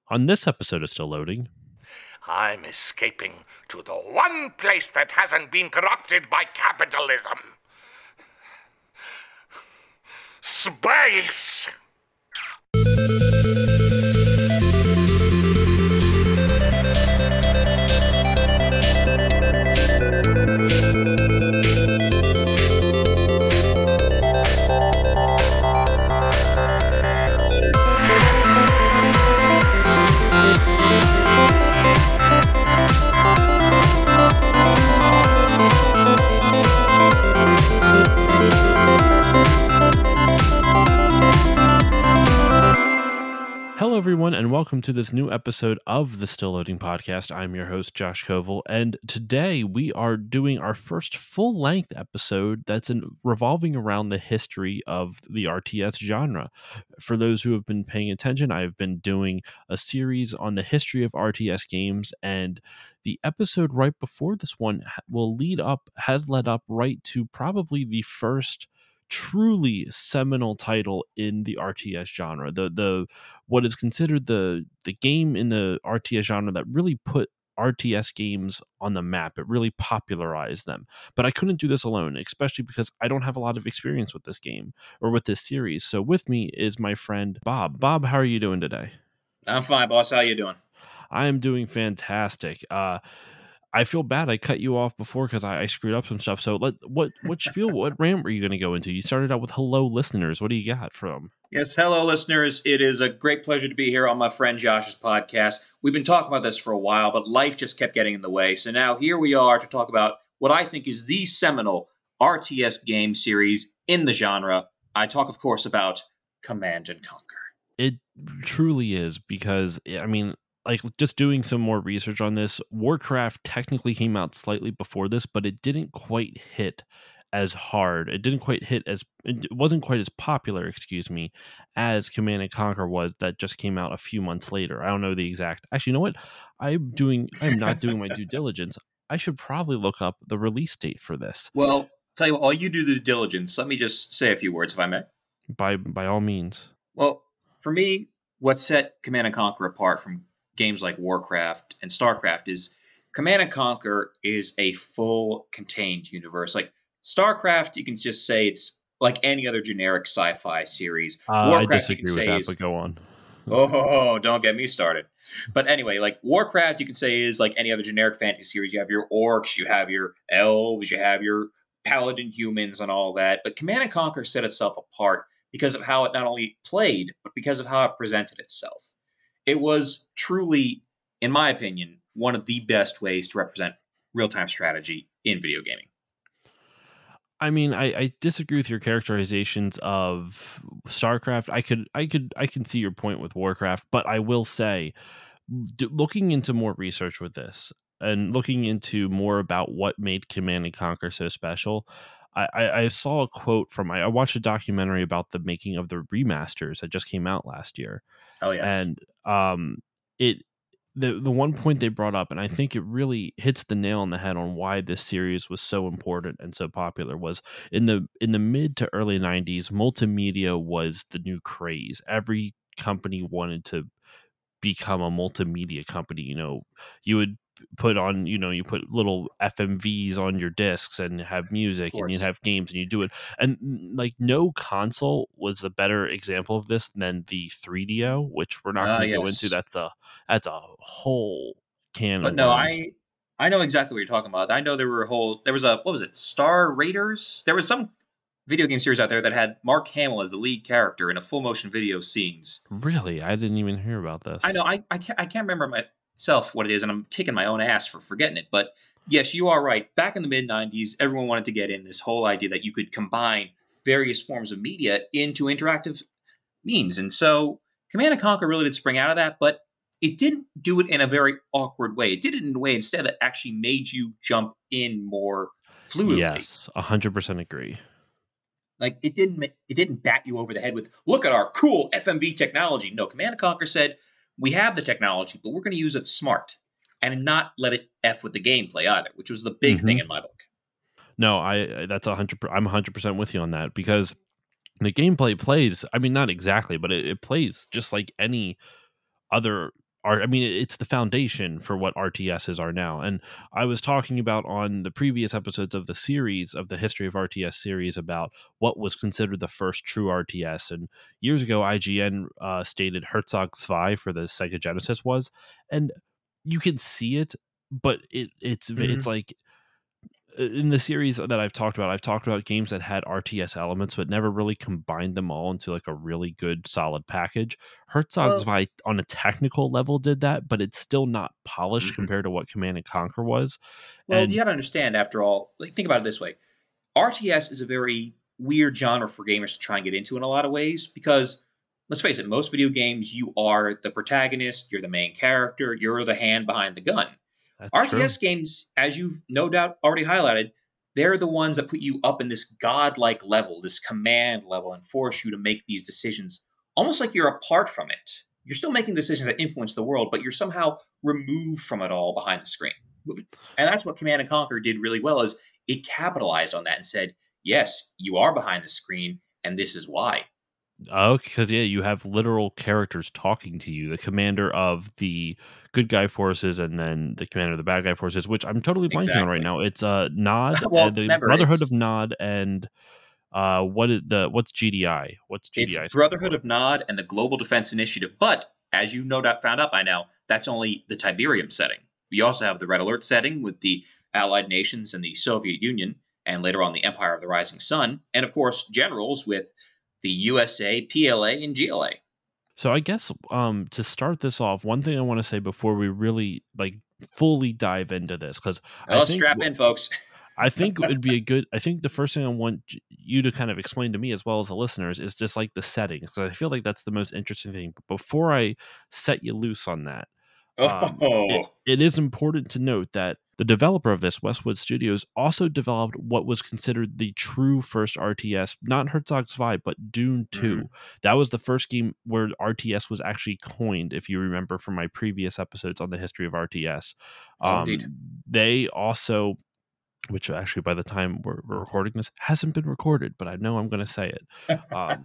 On this episode of Still Loading, I'm escaping to the one place that hasn't been corrupted by capitalism. Space! Hello, everyone, and welcome to this new episode of the Still Loading podcast. I'm your host, Josh Koval, and today we are doing our first full-length episode that's revolving around the history of the RTS genre. For those who have been paying attention, I've been doing a series on the history of RTS games, and the episode right before this one has led up right to probably the first truly seminal title in the RTS genre. The what is considered the game in the RTS genre that really put RTS games on the map. It really popularized them. But I couldn't do this alone, especially because I don't have a lot of experience with this game or with this series. So with me is my friend Bob. Bob, how are you doing today? I'm fine, boss. How you doing? I am doing fantastic. I feel bad I cut you off before because I screwed up some stuff. So what spiel, what rant were you going to go into? You started out with hello, listeners. What do you got from? Yes, hello, listeners. It is a great pleasure to be here on my friend Josh's podcast. We've been talking about this for a while, but life just kept getting in the way. So now here we are to talk about what I think is the seminal RTS game series in the genre. I talk, of course, about Command & Conquer. It truly is because, I mean, like just doing some more research on this, Warcraft technically came out slightly before this, but it didn't quite hit as hard. It wasn't quite as popular, as Command & Conquer was, that just came out a few months later. I don't know the exact. Actually, you know what? I'm not doing my due diligence. I should probably look up the release date for this. Well, tell you what, while you do the diligence, let me just say a few words, if I may. By all means. Well, for me, what set Command & Conquer apart from games like Warcraft and StarCraft is Command & Conquer is a full contained universe. Like StarCraft, you can just say it's like any other generic sci-fi series. Warcraft, I disagree with that, but go on. Oh, don't get me started. But anyway, like Warcraft, you can say is like any other generic fantasy series. You have your orcs, you have your elves, you have your paladin humans and all that. But Command & Conquer set itself apart because of how it not only played, but because of how it presented itself. It was truly, in my opinion, one of the best ways to represent real-time strategy in video gaming. I mean, I disagree with your characterizations of StarCraft. I can see your point with Warcraft, but I will say, looking into more research with this and looking into more about what made Command & Conquer so special, I saw a quote from, I watched a documentary about the making of the remasters that just came out last year. Oh, yes. And the one point they brought up, and I think it really hits the nail on the head on why this series was so important and so popular, was in the mid to early 90s, multimedia was the new craze. Every company wanted to become a multimedia company. You know, you would put on, you put little FMVs on your discs and have music and you'd have games and you do it. And like no console was a better example of this than the 3DO, which we're not going to go into. That's a whole can of worms. I know exactly what you're talking about. I know there was what was it? Star Raiders? There was some video game series out there that had Mark Hamill as the lead character in a full motion video scenes. Really? I didn't even hear about this. I know. I can't remember myself what it is, and I'm kicking my own ass for forgetting it. But yes, you are right. Back in the mid-90s, everyone wanted to get in this whole idea that you could combine various forms of media into interactive means. And so Command & Conquer really did spring out of that, but it didn't do it in a very awkward way. It did it in a way instead that actually made you jump in more fluidly. Yes, 100% agree. Like it didn't bat you over the head with, look at our cool FMV technology. No, Command & Conquer said, we have the technology, but we're going to use it smart and not let it F with the gameplay either, which was the big thing in my book. No, that's 100%. I'm 100% with you on that, because the gameplay plays, I mean, not exactly, but it plays just like any other I mean, it's the foundation for what RTSs are now. And I was talking about on the previous episodes of the series, of the History of RTS series, about what was considered the first true RTS. And years ago, IGN stated Herzog Zwei for the Sega Genesis was, and you can see it, but it's like in the series that I've talked about games that had RTS elements, but never really combined them all into like a really good, solid package. Herzog Well, Zwei on a technical level did that, but it's still not polished mhm. compared to what Command and Conquer was. Well, you And got to understand, after all, like, think about it this way. RTS is a very weird genre for gamers to try and get into in a lot of ways because, let's face it, most video games, you are the protagonist, you're the main character, you're the hand behind the gun. that's true. RTS games, as you've no doubt already highlighted, they're the ones that put you up in this godlike level, this command level, and force you to make these decisions almost like you're apart from it. You're still making decisions that influence the world, but you're somehow removed from it all behind the screen. And that's what Command and Conquer did really well is it capitalized on that and said, yes, you are behind the screen, and this is why. Oh, because yeah, you have literal characters talking to you. The commander of the good guy forces, and then the commander of the bad guy forces, which I'm totally blanking on right Exactly. now. It's Nod, Well, the remember, Brotherhood of Nod, and what's GDI? What's it's GDI stand Brotherhood for? of Nod and the Global Defense Initiative. But as you no doubt found out by now, that's only the Tiberium setting. We also have the Red Alert setting with the Allied nations and the Soviet Union, and later on the Empire of the Rising Sun, and of course generals with the USA, PLA, and GLA. So I guess to start this off, one thing I want to say before we really like fully dive into this, because I Well, think strap in, folks. it'd be a good. I think the first thing I want you to kind of explain to me as well as the listeners is just like the settings, because I feel like that's the most interesting thing. But before I set you loose on that, Oh, it is important to note that the developer of this, Westwood Studios, also developed what was considered the true first RTS, not Herzog Zwei, but Dune 2. mhm. That was the first game where RTS was actually coined, if you remember from my previous episodes on the history of RTS. Oh, indeed. They also, which actually by the time we're recording this hasn't been recorded, but I know I'm going to say it. Um,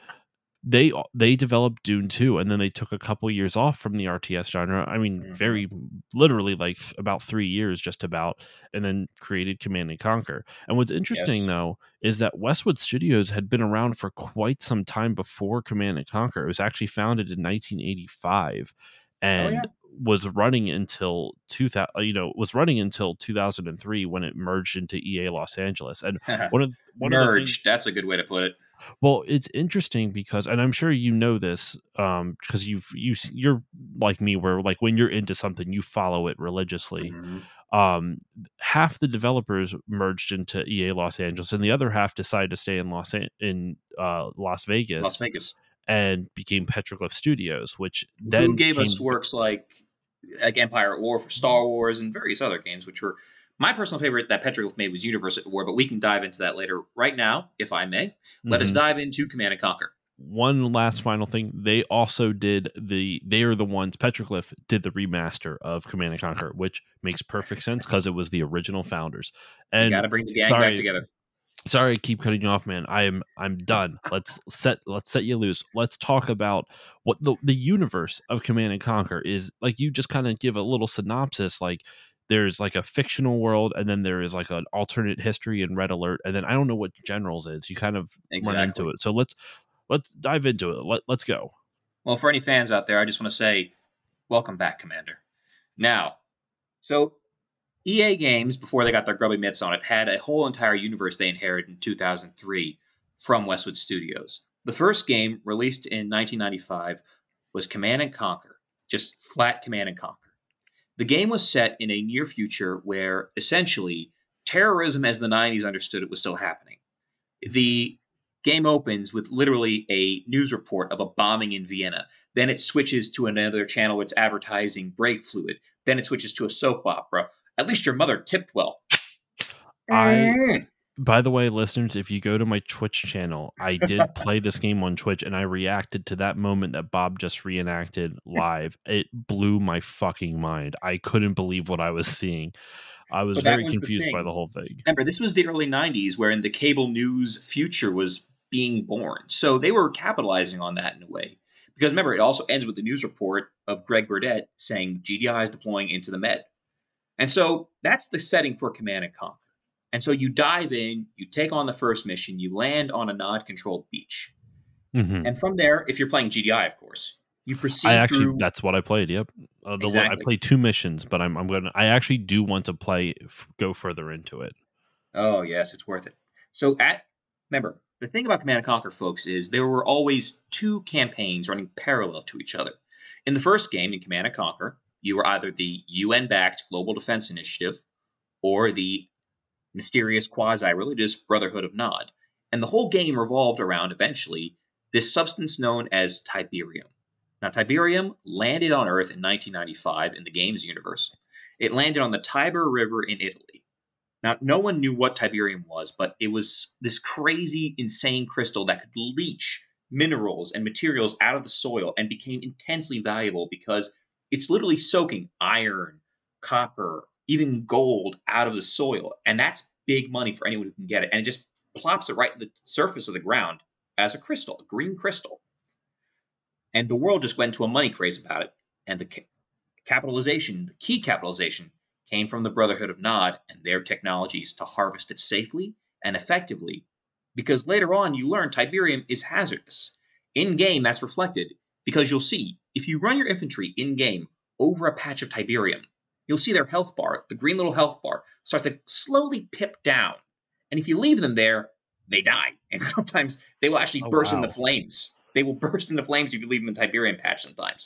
they developed Dune 2, and then they took a couple years off from the RTS genre. I mean, Mhm. very literally like about 3 years just about, and then created Command and Conquer. And what's interesting Yes. though is that Westwood Studios had been around for quite some time before Command and Conquer. It was actually founded in 1985 Oh, yeah. and was running until 2000, was running until 2003 when it merged into EA Los Angeles. And one of the things, Merged. That's a good way to put it. well, it's interesting because, and I'm sure you know this, because you're like me, where like when you're into something, you follow it religiously. Mhm. Um, Half the developers merged into EA Los Angeles, and the other half decided to stay in Las Las Vegas Vegas. and became Petroglyph Studios, which Who then gave us came. works like Empire at War for Star Wars and various other games, which were my personal favorite that Petroglyph made was Universe at War, but we can dive into that later. Right now, if I may, let us Mhm. dive into Command and Conquer. One last final thing, they also did they are the ones, Petroglyph did the remaster of Command and Conquer, which makes perfect sense because it was the original founders. You got And to bring the gang back sorry, together. sorry I keep cutting you off, man. I'm done. Let's set you loose. Let's talk about what the universe of Command and Conquer is. Like, you just kind of give a little synopsis. Like, there's like a fictional world, and then there is like an alternate history in Red Alert, and then I don't know what Generals is. You kind of run into Exactly. it. So let's dive into it. Let's go. Well, for any fans out there, I just want to say, welcome back, Commander. Now, so EA Games, before they got their grubby mitts on it, had a whole entire universe they inherited in 2003 from Westwood Studios. The first game, released in 1995, was Command and Conquer, just flat Command and Conquer. The game was set in a near future where essentially terrorism as the 90s understood it was still happening. The game opens with literally a news report of a bombing in Vienna. Then it switches to another channel where it's advertising brake fluid. Then it switches to a soap opera. At least your mother tipped well. I By the way, listeners, if you go to my Twitch channel, I did play this game on Twitch, and I reacted to that moment that Bob just reenacted live. It blew my fucking mind. I couldn't believe what I was seeing. I was But that very was the confused by thing. the whole thing. Remember, this was the early 90s wherein the cable news future was being born. So they were capitalizing on that in a way. Because remember, it also ends with the news report of Greg Burdett saying GDI is deploying into the Med. And so that's the setting for Command and Conquer. And so you dive in, you take on the first mission, you land on a Nod-controlled beach. Mm-hmm. And from there, if you're playing GDI, of course, you proceed through. That's what I played. Yep. Exactly. I played 2 missions, but I actually do want to go further into it. Oh, yes, it's worth it. So remember, the thing about Command & Conquer, folks, is there were always 2 campaigns running parallel to each other. In the first game, in Command & Conquer, you were either the UN-backed Global Defense Initiative or the mysterious quasi-religious Brotherhood of Nod. And the whole game revolved around, eventually, this substance known as Tiberium. Now, Tiberium landed on Earth in 1995 in the game's universe. It landed on the Tiber River in Italy. Now, no one knew what Tiberium was, but it was this crazy, insane crystal that could leach minerals and materials out of the soil and became intensely valuable because it's literally soaking iron, copper, even gold out of the soil. And that's big money for anyone who can get it. And it just plops it right at the surface of the ground as a crystal, a green crystal. And the world just went into a money craze about it. And the key capitalization, came from the Brotherhood of Nod and their technologies to harvest it safely and effectively. Because later on, you learn Tiberium is hazardous. In-game, that's reflected, because you'll see, if you run your infantry in-game over a patch of Tiberium, you'll see their health bar, the green little health bar, start to slowly pip down. And if you leave them there, they die. And sometimes they will actually burst into flames. They will burst into flames if you leave them in Tiberium patch sometimes.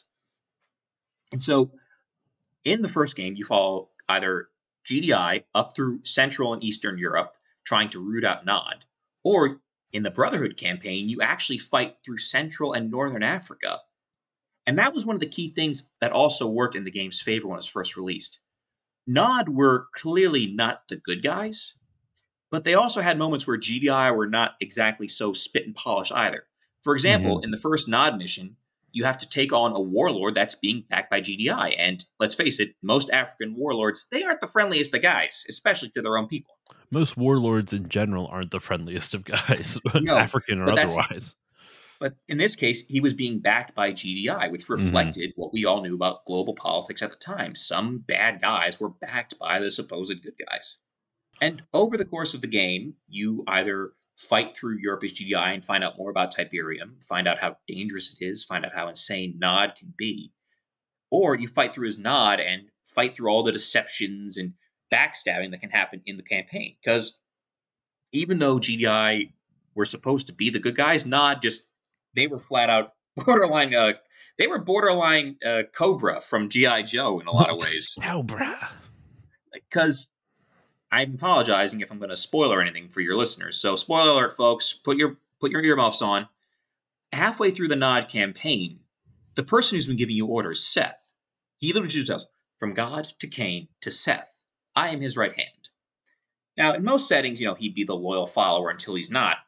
And so, in the first game, you follow either GDI up through Central and Eastern Europe, trying to root out Nod, or in the Brotherhood campaign, you actually fight through Central and Northern Africa. And that was one of the key things that also worked in the game's favor when it was first released. Nod were clearly not the good guys, but they also had moments where GDI were not exactly so spit and polish either. For example, in the first Nod mission, you have to take on a warlord that's being backed by GDI. And let's face it, most African warlords, they aren't the friendliest of guys, especially to their own people. Most warlords in general aren't the friendliest of guys, No, African or otherwise. But in this case, he was being backed by GDI, which reflected what we all knew about global politics at the time. Some bad guys were backed by the supposed good guys. And over the course of the game, you either fight through Europe as GDI and find out more about Tiberium, find out how dangerous it is, find out how insane Nod can be, or you fight through as Nod and fight through all the deceptions and backstabbing that can happen in the campaign. Because even though GDI were supposed to be the good guys, Nod they were flat out borderline. They were borderline Cobra from G.I. Joe in a lot of ways. Cobra. Because I'm apologizing if I'm going to spoil anything for your listeners. So, spoiler alert, folks. Put your earmuffs on. Halfway through the Nod campaign, the person who's been giving you orders, Seth, he literally chooses from God to Cain to Seth. I am his right hand. Now, in most settings, he'd be the loyal follower until he's not.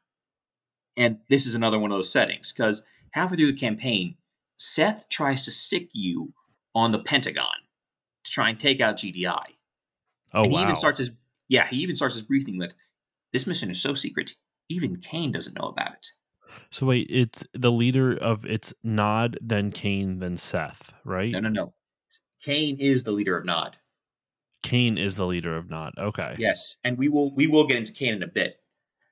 And this is another one of those settings, because halfway through the campaign, Seth tries to sick you on the Pentagon to try and take out GDI. Oh, and he wow. he even starts his briefing with, this mission is so secret, even Cain doesn't know about it. So wait, it's the leader of, it's Nod, then Cain, then Seth, right? No. Cain is the leader of Nod. Cain is the leader of Nod. Okay. Yes, and we will get into Cain in a bit.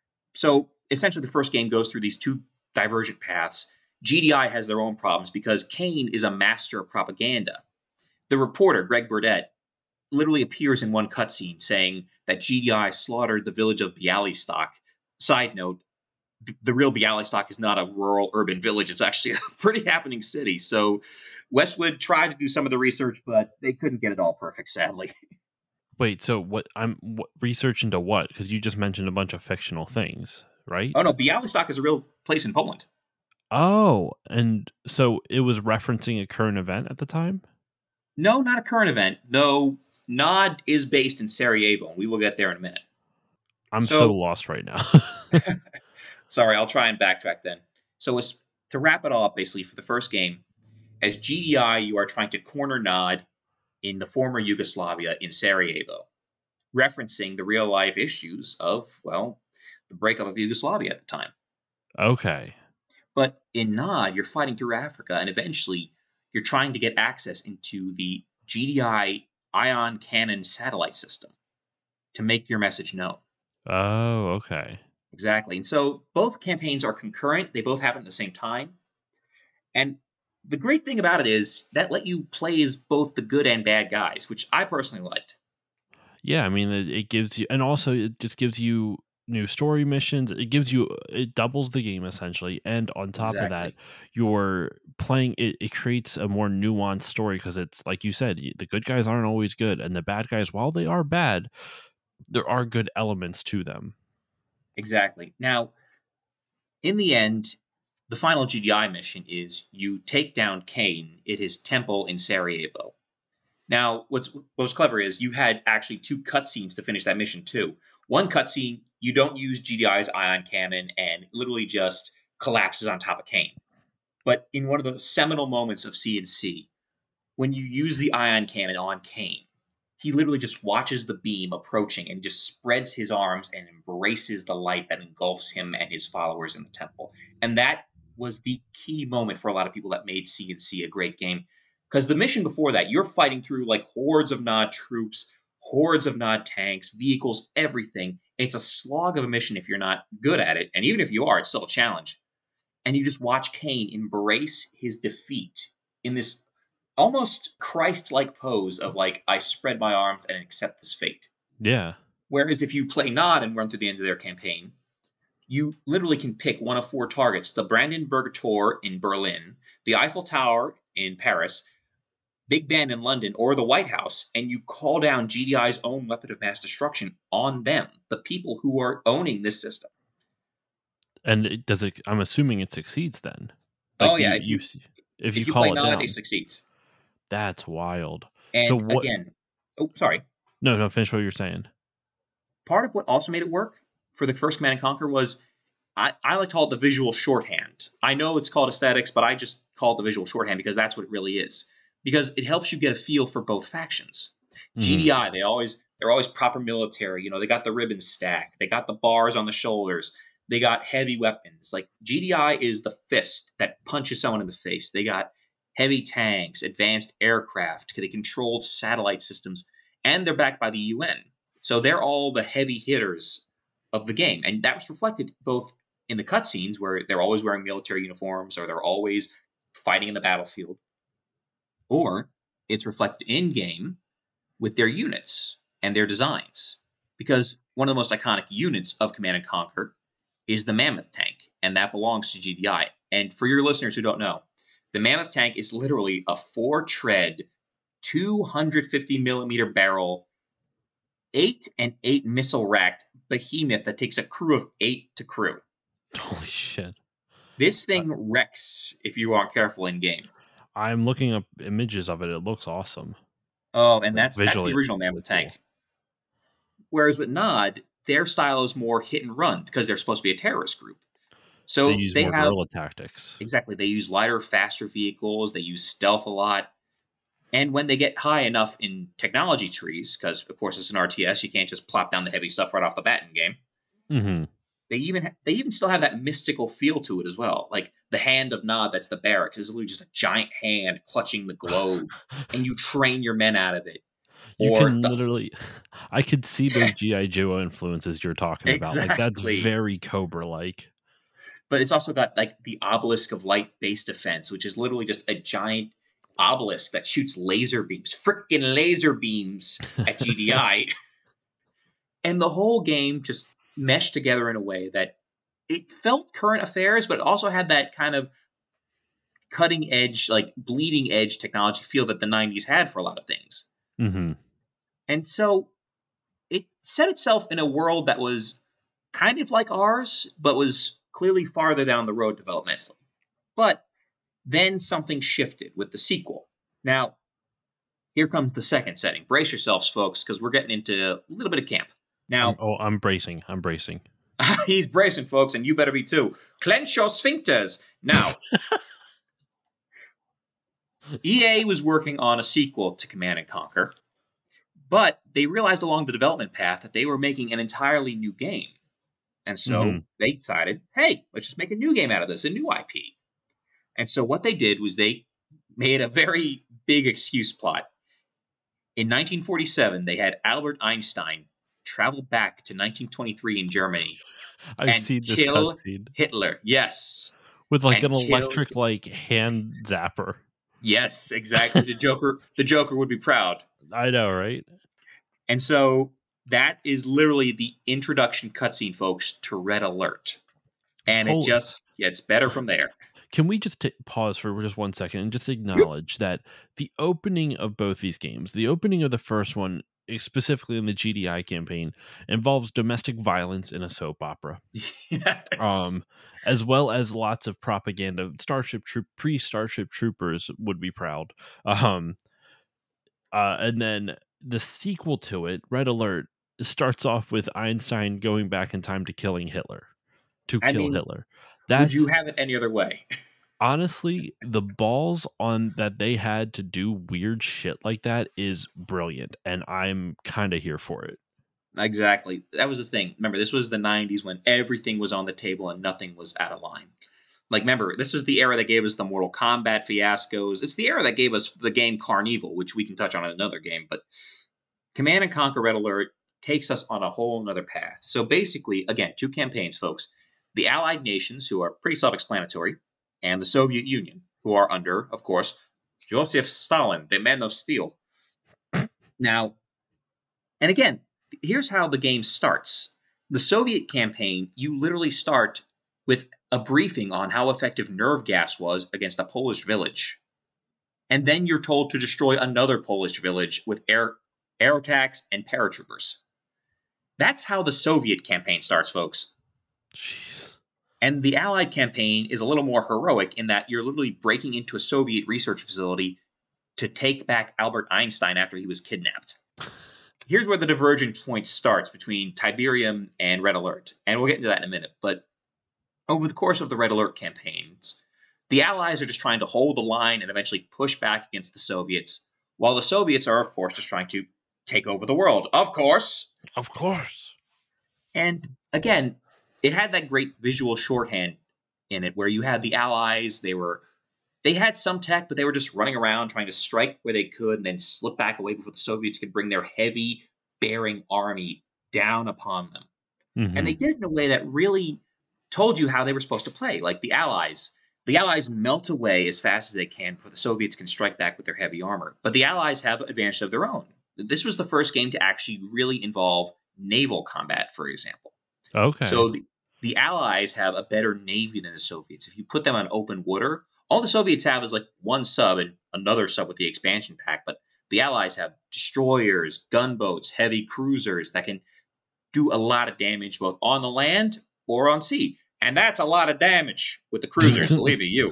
So essentially, the first game goes through these 2 divergent paths. GDI has their own problems because Cain is a master of propaganda. The reporter, Greg Burdett, literally appears in one cutscene saying that GDI slaughtered the village of Bialystok. Side note, the real Bialystok is not a rural urban village. It's actually a pretty happening city. So Westwood tried to do some of the research, but they couldn't get it all perfect, sadly. Wait, so what research into what? Because you just mentioned a bunch of fictional things, right? Oh, no, Bialystok is a real place in Poland. Oh, and so it was referencing a current event at the time? No, not a current event, though Nod is based in Sarajevo, and we will get there in a minute. I'm so lost right now. Sorry, I'll try and backtrack then. So to wrap it all up, basically, for the first game, as GDI, you are trying to corner Nod in the former Yugoslavia in Sarajevo, referencing the real-life issues of, the breakup of Yugoslavia at the time. Okay. But in Nod, you're fighting through Africa, and eventually you're trying to get access into the GDI ion cannon satellite system to make your message known. Oh, okay. Exactly. And so both campaigns are concurrent. They both happen at the same time. And the great thing about it is that let you play as both the good and bad guys, which I personally liked. Yeah, I mean, it gives you, and also it just gives you new story missions. It doubles the game essentially. And on top of that, Exactly. you're playing, it creates a more nuanced story because it's like you said, the good guys aren't always good. And the bad guys, while they are bad, there are good elements to them. Exactly. Now, in the end, the final GDI mission is you take down Kane at his temple in Sarajevo. Now, what was clever is you had actually two cutscenes to finish that mission too. One cutscene, you don't use GDI's ion cannon and literally just collapses on top of Kane. But in one of the seminal moments of CNC, when you use the ion cannon on Kane, he literally just watches the beam approaching and just spreads his arms and embraces the light that engulfs him and his followers in the temple. And that was the key moment for a lot of people that made CNC a great game. Because the mission before that, you're fighting through like hordes of Nod troops, hordes of Nod tanks, vehicles, everything. It's a slog of a mission if you're not good at it. And even if you are, it's still a challenge. And you just watch Kane embrace his defeat in this almost Christ-like pose of like, I spread my arms and accept this fate. Yeah. Whereas if you play Nod and run through the end of their campaign, you literally can pick one of four targets: the Brandenburger Tor in Berlin, the Eiffel Tower in Paris, Big Ben in London, or the White House, and you call down GDI's own weapon of mass destruction on them, the people who are owning this system. And I'm assuming it succeeds then. Oh yeah, if you if you play call it Nod, down, it succeeds. that's wild. So And what? again, oh sorry. No, finish what you're saying. Part of what also made it work for the first Command and Conquer was I like to call it the visual shorthand. I know it's called aesthetics, but I just call it the visual shorthand because that's what it really is. Because it helps you get a feel for both factions. GDI, they're always proper military. You know, they got the ribbon stack, they got the bars on the shoulders, they got heavy weapons. Like GDI is the fist that punches someone in the face. They got heavy tanks, advanced aircraft, they controlled satellite systems, and they're backed by the UN. So they're all the heavy hitters of the game. And that was reflected both in the cutscenes where they're always wearing military uniforms or they're always fighting in the battlefield, or it's reflected in game with their units and their designs. Because one of the most iconic units of Command and Conquer is the Mammoth tank, and that belongs to GDI. And for your listeners who don't know, the Mammoth tank is literally a 4-tread, 250 millimeter barrel, 8 and 8 missile racked behemoth that takes a crew of 8 to crew. Holy shit. This thing wrecks if you aren't careful in game. I'm looking up images of it. It looks awesome. Oh, and that's the Visually, original Mammoth tank. Whereas with Nod, their style is more hit and run because they're supposed to be a terrorist group. So They use more have guerrilla tactics. exactly. They use lighter, faster vehicles. They use stealth a lot. And when they get high enough in technology trees, because of course it's an RTS, you can't just plop down the heavy stuff right off the bat in game. Mm-hmm. They even still have that mystical feel to it as well. Like the hand of Nod, that's the barracks, is literally just a giant hand clutching the globe, and you train your men out of it. You Or can the- literally, I could see those Yes. G.I. Joe influences you're talking about. Like that's Exactly. very Cobra-like. But it's also got like the obelisk of light-based defense, which is literally just a giant obelisk that shoots laser beams, freaking laser beams at GDI. And the whole game just meshed together in a way that it felt current affairs, but it also had that kind of cutting edge, like bleeding edge technology feel that the 90s had for a lot of things. Mm-hmm. And so it set itself in a world that was kind of like ours, but was clearly farther down the road developmentally. But then something shifted with the sequel. Now, here comes the second setting. Brace yourselves, folks, because we're getting into a little bit of camp. Now, I'm bracing. he's bracing, folks, and you better be too. Clench your sphincters. Now, EA was working on a sequel to Command & Conquer, but they realized along the development path that they were making an entirely new game. And Hmm. so they decided, hey, let's just make a new game out of this, a new IP. And so what they did was they made a very big excuse plot. In 1947, they had Albert Einstein travel back to 1923 in Germany I've and seen this kill cutscene Hitler. Yes. with like And an kill electric like hand zapper. Yes, exactly. The Joker would be proud. I know, right? And so that is literally the introduction cutscene, folks, to Red Alert. And it Hold. just gets better from there. Can we just pause for just 1 second and just Yep. acknowledge that the opening of both these games, the opening of the first one, specifically in the GDI campaign, involves domestic violence in a soap opera, Yes. as well as lots of propaganda. Pre-Starship Troopers would be proud. And then the sequel to it, Red Alert, starts off with Einstein going back in time to kill I mean, Hitler. would you That's have it any other way? honestly the balls on that they had to do weird shit like that is brilliant, and I'm kind of here for it. Exactly. That was the thing. Remember, this was the 90s when everything was on the table and nothing was out of line. Like, remember, this was the era that gave us the Mortal Kombat fiascos. It's the era that gave us the game Carnival, which we can touch on in another game. But Command and Conquer Red Alert takes us on a whole nother path. So basically, again, two campaigns, folks. The Allied nations, who are pretty self explanatory, and the Soviet Union, who are under, of course, Joseph Stalin, the man of steel. Now, and again, here's how the game starts. The Soviet campaign, you literally start with a briefing on how effective nerve gas was against a Polish village. And then you're told to destroy another Polish village with air attacks and paratroopers. That's how the Soviet campaign starts, folks. Jeez. And the Allied campaign is a little more heroic in that you're literally breaking into a Soviet research facility to take back Albert Einstein after he was kidnapped. Here's where the divergent point starts between Tiberium and Red Alert, and we'll get into that in a minute. But over the course of the Red Alert campaigns, the Allies are just trying to hold the line and eventually push back against the Soviets, while the Soviets are, of course, just trying to take over the world. Of course. Of course. And again, it had that great visual shorthand in it where you had the Allies, they had some tech, but they were just running around trying to strike where they could and then slip back away before the Soviets could bring their heavy bearing army down upon them. And they did it in a way that really told you how they were supposed to play. Like the Allies melt away as fast as they can before the Soviets can strike back with their heavy armor. But the Allies have advantage of their own. This was the first game to actually really involve naval combat, for example. Okay. So the Allies have a better navy than the Soviets. If you put them on open water, all the Soviets have is like one sub and another sub with the expansion pack. But the Allies have destroyers, gunboats, heavy cruisers that can do a lot of damage both on the land or on sea. And that's a lot of damage with the cruisers, believe you.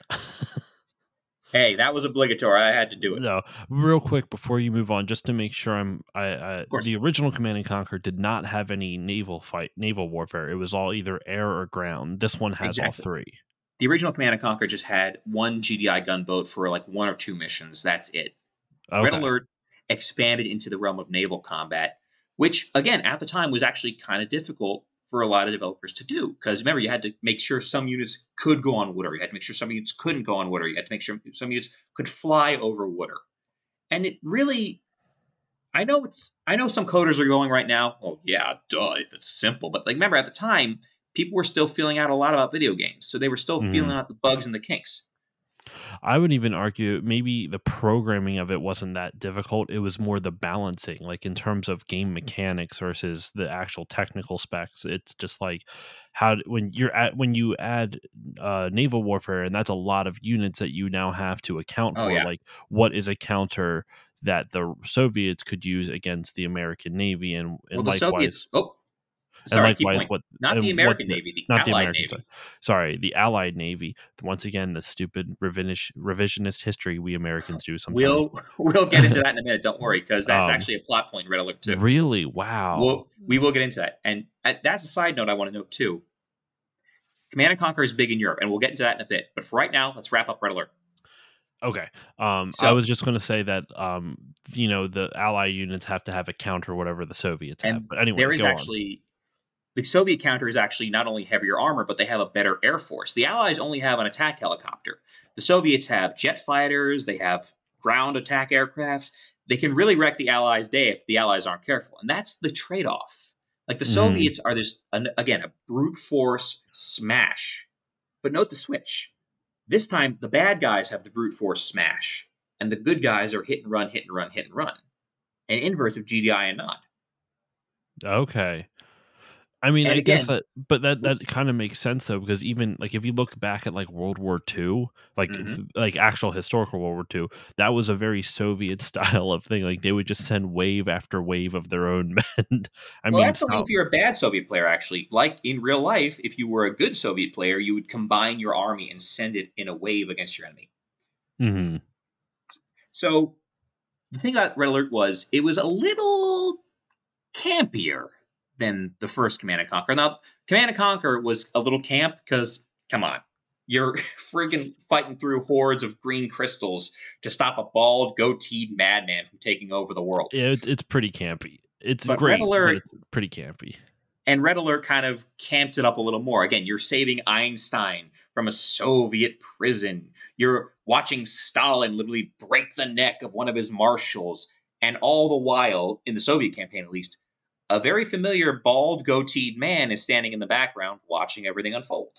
Hey, that was obligatory. I had to do it. No, real quick before you move on, just to make sure Of course. the original Command and Conquer did not have any naval warfare. It was all either air or ground. This one has all three. The original Command and Conquer just had one GDI gunboat for like one or two missions. That's it. Okay. Red Alert expanded into the realm of naval combat, which again at the time was actually kind of difficult for a lot of developers to do. Because remember, you had to make sure some units could go on water. You had to make sure some units couldn't go on water. You had to make sure some units could fly over water. And it really, I know some coders are going right now, oh yeah, duh, it's simple. But like remember at the time, people were still feeling out a lot about video games. So they were still feeling out the bugs and the kinks. I would even argue maybe the programming of it wasn't that difficult. It was more the balancing, like in terms of game mechanics versus the actual technical specs. It's just like when you add naval warfare, and that's a lot of units that you now have to account for. Yeah. Like, what is a counter that the Soviets could use against the American Navy, and Well, the likewise. Soviets. Oh, And sorry, likewise, not the American Navy, the Allied Navy. Sorry, the Allied Navy. Once again, the stupid revisionist history we Americans do sometimes. We'll get into that in a minute. Don't worry, because that's actually a plot point in Red Alert 2. Really? Wow. We will get into that. And that's a side note I want to note too. Command and Conquer is big in Europe, and we'll get into that in a bit. But for right now, let's wrap up Red Alert. Okay. I was just going to say that, the Allied units have to have a counter whatever the Soviets have. But anyway, there is go actually the Soviet counter is actually not only heavier armor, but they have a better air force. The Allies only have an attack helicopter. The Soviets have jet fighters, they have ground attack aircrafts. They can really wreck the Allies' day if the Allies aren't careful. And that's the trade off. Like the Mhm. Soviets are again, a brute force smash. But note the switch. This time, the bad guys have the brute force smash, and the good guys are hit and run, hit and run, hit and run. An inverse of GDI and Nod. Okay. I mean, And I guess again, that, but that kind of makes sense though, because even like if you look back at like World War II, like mhm. like actual historical World War II, that was a very Soviet style of thing. Like they would just send wave after wave of their own men. I Well, mean, that's only if you're a bad Soviet player, actually. Like in real life, if you were a good Soviet player, you would combine your army and send it in a wave against your enemy. mhm. So the thing about Red Alert was it was a little campier than the first Command and Conquer. Now, Command and Conquer was a little camp because, come on, you're friggin' fighting through hordes of green crystals to stop a bald, goateed madman from taking over the world. Yeah, it's pretty campy. It's But Red great, but Alert it's pretty campy. and Red Alert kind of camped it up a little more. Again, you're saving Einstein from a Soviet prison. You're watching Stalin literally break the neck of one of his marshals. And all the while, in the Soviet campaign at least, a very familiar bald goateed man is standing in the background watching everything unfold.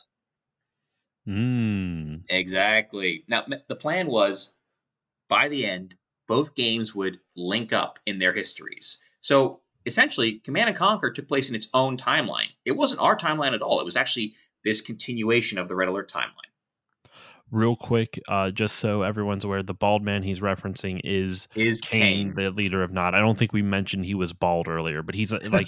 Mm. Exactly. Now, the plan was by the end, both games would link up in their histories. So essentially, Command and Conquer took place in its own timeline. It wasn't our timeline at all. It was actually this continuation of the Red Alert timeline. Real quick, just so everyone's aware, the bald man he's referencing is Is Kane, Kane. the leader of Nod. I don't think we mentioned he was bald earlier, but he's like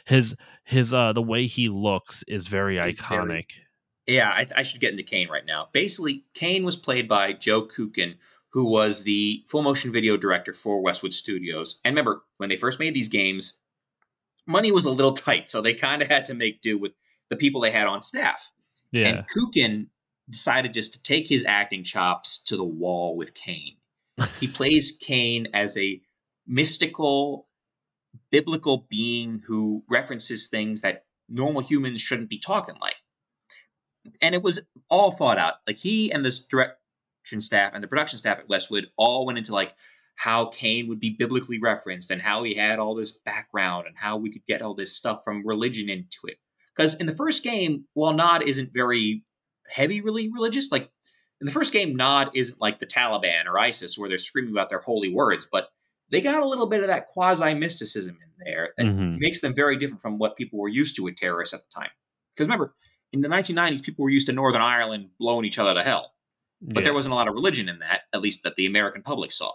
his the way he looks is very Is very. iconic. Yeah, I should get into Kane right now. Basically, Kane was played by Joe Kukin, who was the full motion video director for Westwood Studios. And remember, when they first made these games, money was a little tight, so they kind of had to make do with the people they had on staff. And Yeah. Kukin decided just to take his acting chops to the wall with Kane. He plays Kane as a mystical, biblical being who references things that normal humans shouldn't be talking like. And it was all thought out. Like he and this direction staff and the production staff at Westwood all went into like how Kane would be biblically referenced and how he had all this background and how we could get all this stuff from religion into it. Because in the first game, while Nod isn't very heavy really religious, like in the first game, Nod isn't like the Taliban or ISIS where they're screaming about their holy words, but they got a little bit of that quasi mysticism in there that Hmm. makes them very different from what people were used to with terrorists at the time. Because remember, in the 1990s, people were used to Northern Ireland blowing each other to hell, but there Yeah. wasn't a lot of religion in that, at least that the American public saw.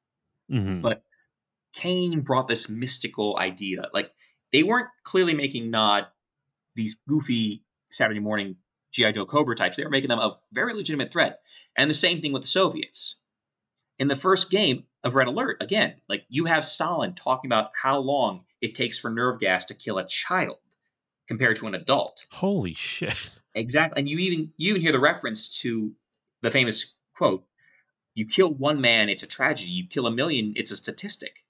Hmm. But Kane brought this mystical idea. Like they weren't clearly making Nod these goofy Saturday morning GI Joe Cobra types. They were making them a very legitimate threat. And the same thing with the Soviets. In the first game of Red Alert, again, like you have Stalin talking about how long it takes for nerve gas to kill a child compared to an adult. Holy shit. Exactly, and you even hear the reference to the famous quote: "You kill one man, it's a tragedy. You kill a million, it's a statistic."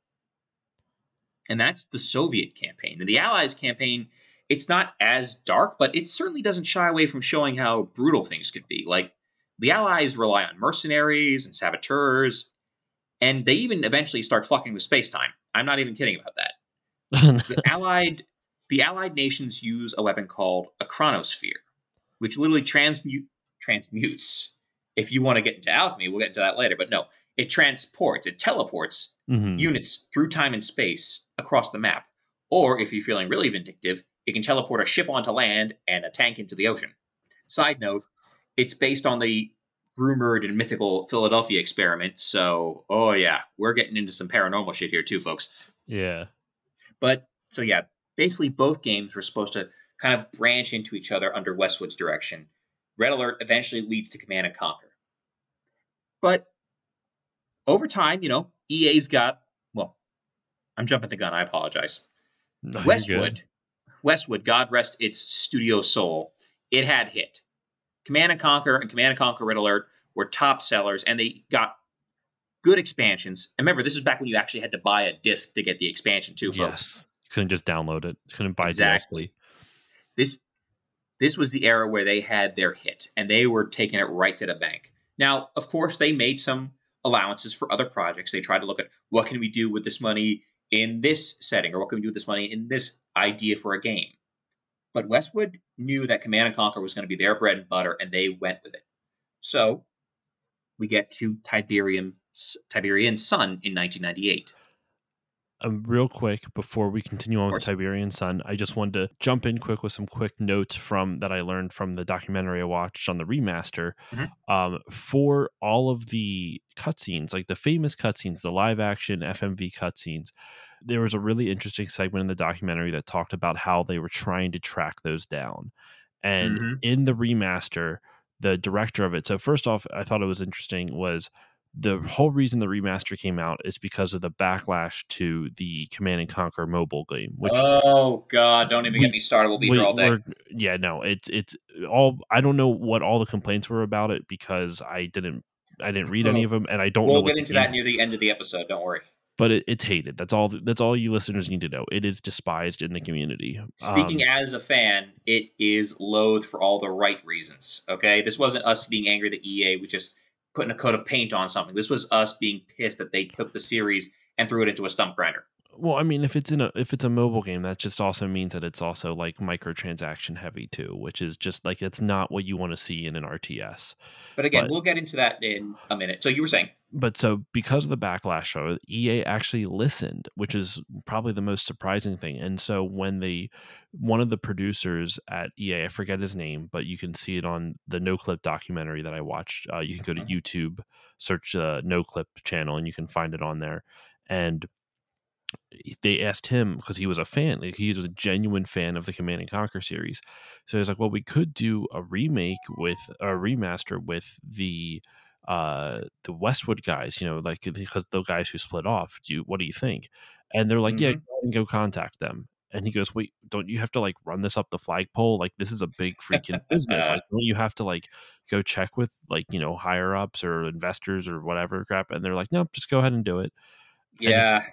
And that's the Soviet campaign. And the Allies campaign, it's not as dark, but it certainly doesn't shy away from showing how brutal things could be. Like the Allies rely on mercenaries and saboteurs, and they even eventually start fucking with space time. I'm not even kidding about that. The Allied the Allied nations use a weapon called a chronosphere, which literally transmutes. If you want to get into alchemy, we'll get into that later. But no, it teleports Hmm. units through time and space across the map. Or if you're feeling really vindictive, it can teleport a ship onto land and a tank into the ocean. Side note, it's based on the rumored and mythical Philadelphia experiment. So, oh yeah, we're getting into some paranormal shit here too, folks. Yeah. But so yeah, basically both games were supposed to kind of branch into each other under Westwood's direction. Red Alert eventually leads to Command and Conquer. But over time, EA's got, well, I'm jumping the gun, I apologize. No, you're good. Westwood, Westwood, God rest its studio soul, it had hit. Command and Conquer Red Alert were top sellers, and they got good expansions. And remember, this is back when you actually had to buy a disc to get the expansion too, folks. Yes. You couldn't just download it. You couldn't buy DLC. Exactly. this was the era where they had their hit, and they were taking it right to the bank. Now, of course, they made some allowances for other projects. They tried to look at what can we do with this money in this setting, or what can we do with this money in this idea for a game. But Westwood knew that Command and Conquer was going to be their bread and butter, and they went with it. So we get to Tiberian Sun in 1998. Real quick before we continue on with Tiberian Sun, I just wanted to jump in quick with some quick notes that I learned from the documentary I watched on the remaster. Mm-hmm. For all of the cutscenes, like the famous cutscenes, the live action FMV cutscenes, there was a really interesting segment in the documentary that talked about how they were trying to track those down. And in the remaster, the director of it, so first off, I thought it was interesting was the whole reason the remaster came out is because of the backlash to the Command and Conquer mobile game. Which, oh God, don't even get me started. We'll be here all day. Yeah, no, it's all. I don't know what all the complaints were about it because I didn't read any of them, and I don't know. We'll get into that near the end of the episode. Don't worry. But it's hated. That's all you listeners need to know. It is despised in the community. Speaking as a fan, it is loathed for all the right reasons. Okay, this wasn't us being angry that EA was just putting a coat of paint on something. This was us being pissed that they took the series and threw it into a stump grinder. Well, I mean, if it's a mobile game, that just also means that it's also like microtransaction heavy too, which is just like it's not what you want to see in an RTS. But again, we'll get into that in a minute. So you were saying. But so because of the backlash, EA actually listened, which is probably the most surprising thing. And so when one of the producers at EA, I forget his name, but you can see it on the NoClip documentary that I watched. You can go to YouTube, search the NoClip channel, and you can find it on there. And they asked him because he was a fan, like he was a genuine fan of the Command and Conquer series. So he's like, well, we could do a remaster with the Westwood guys, like because the guys who split off. What do you think? And they're like, yeah, go ahead and go contact them. And he goes, wait, don't you have to like run this up the flagpole? Like this is a big freaking business. Like don't you have to like go check with like higher ups or investors or whatever crap? And they're like, nope, just go ahead and do it. Yeah.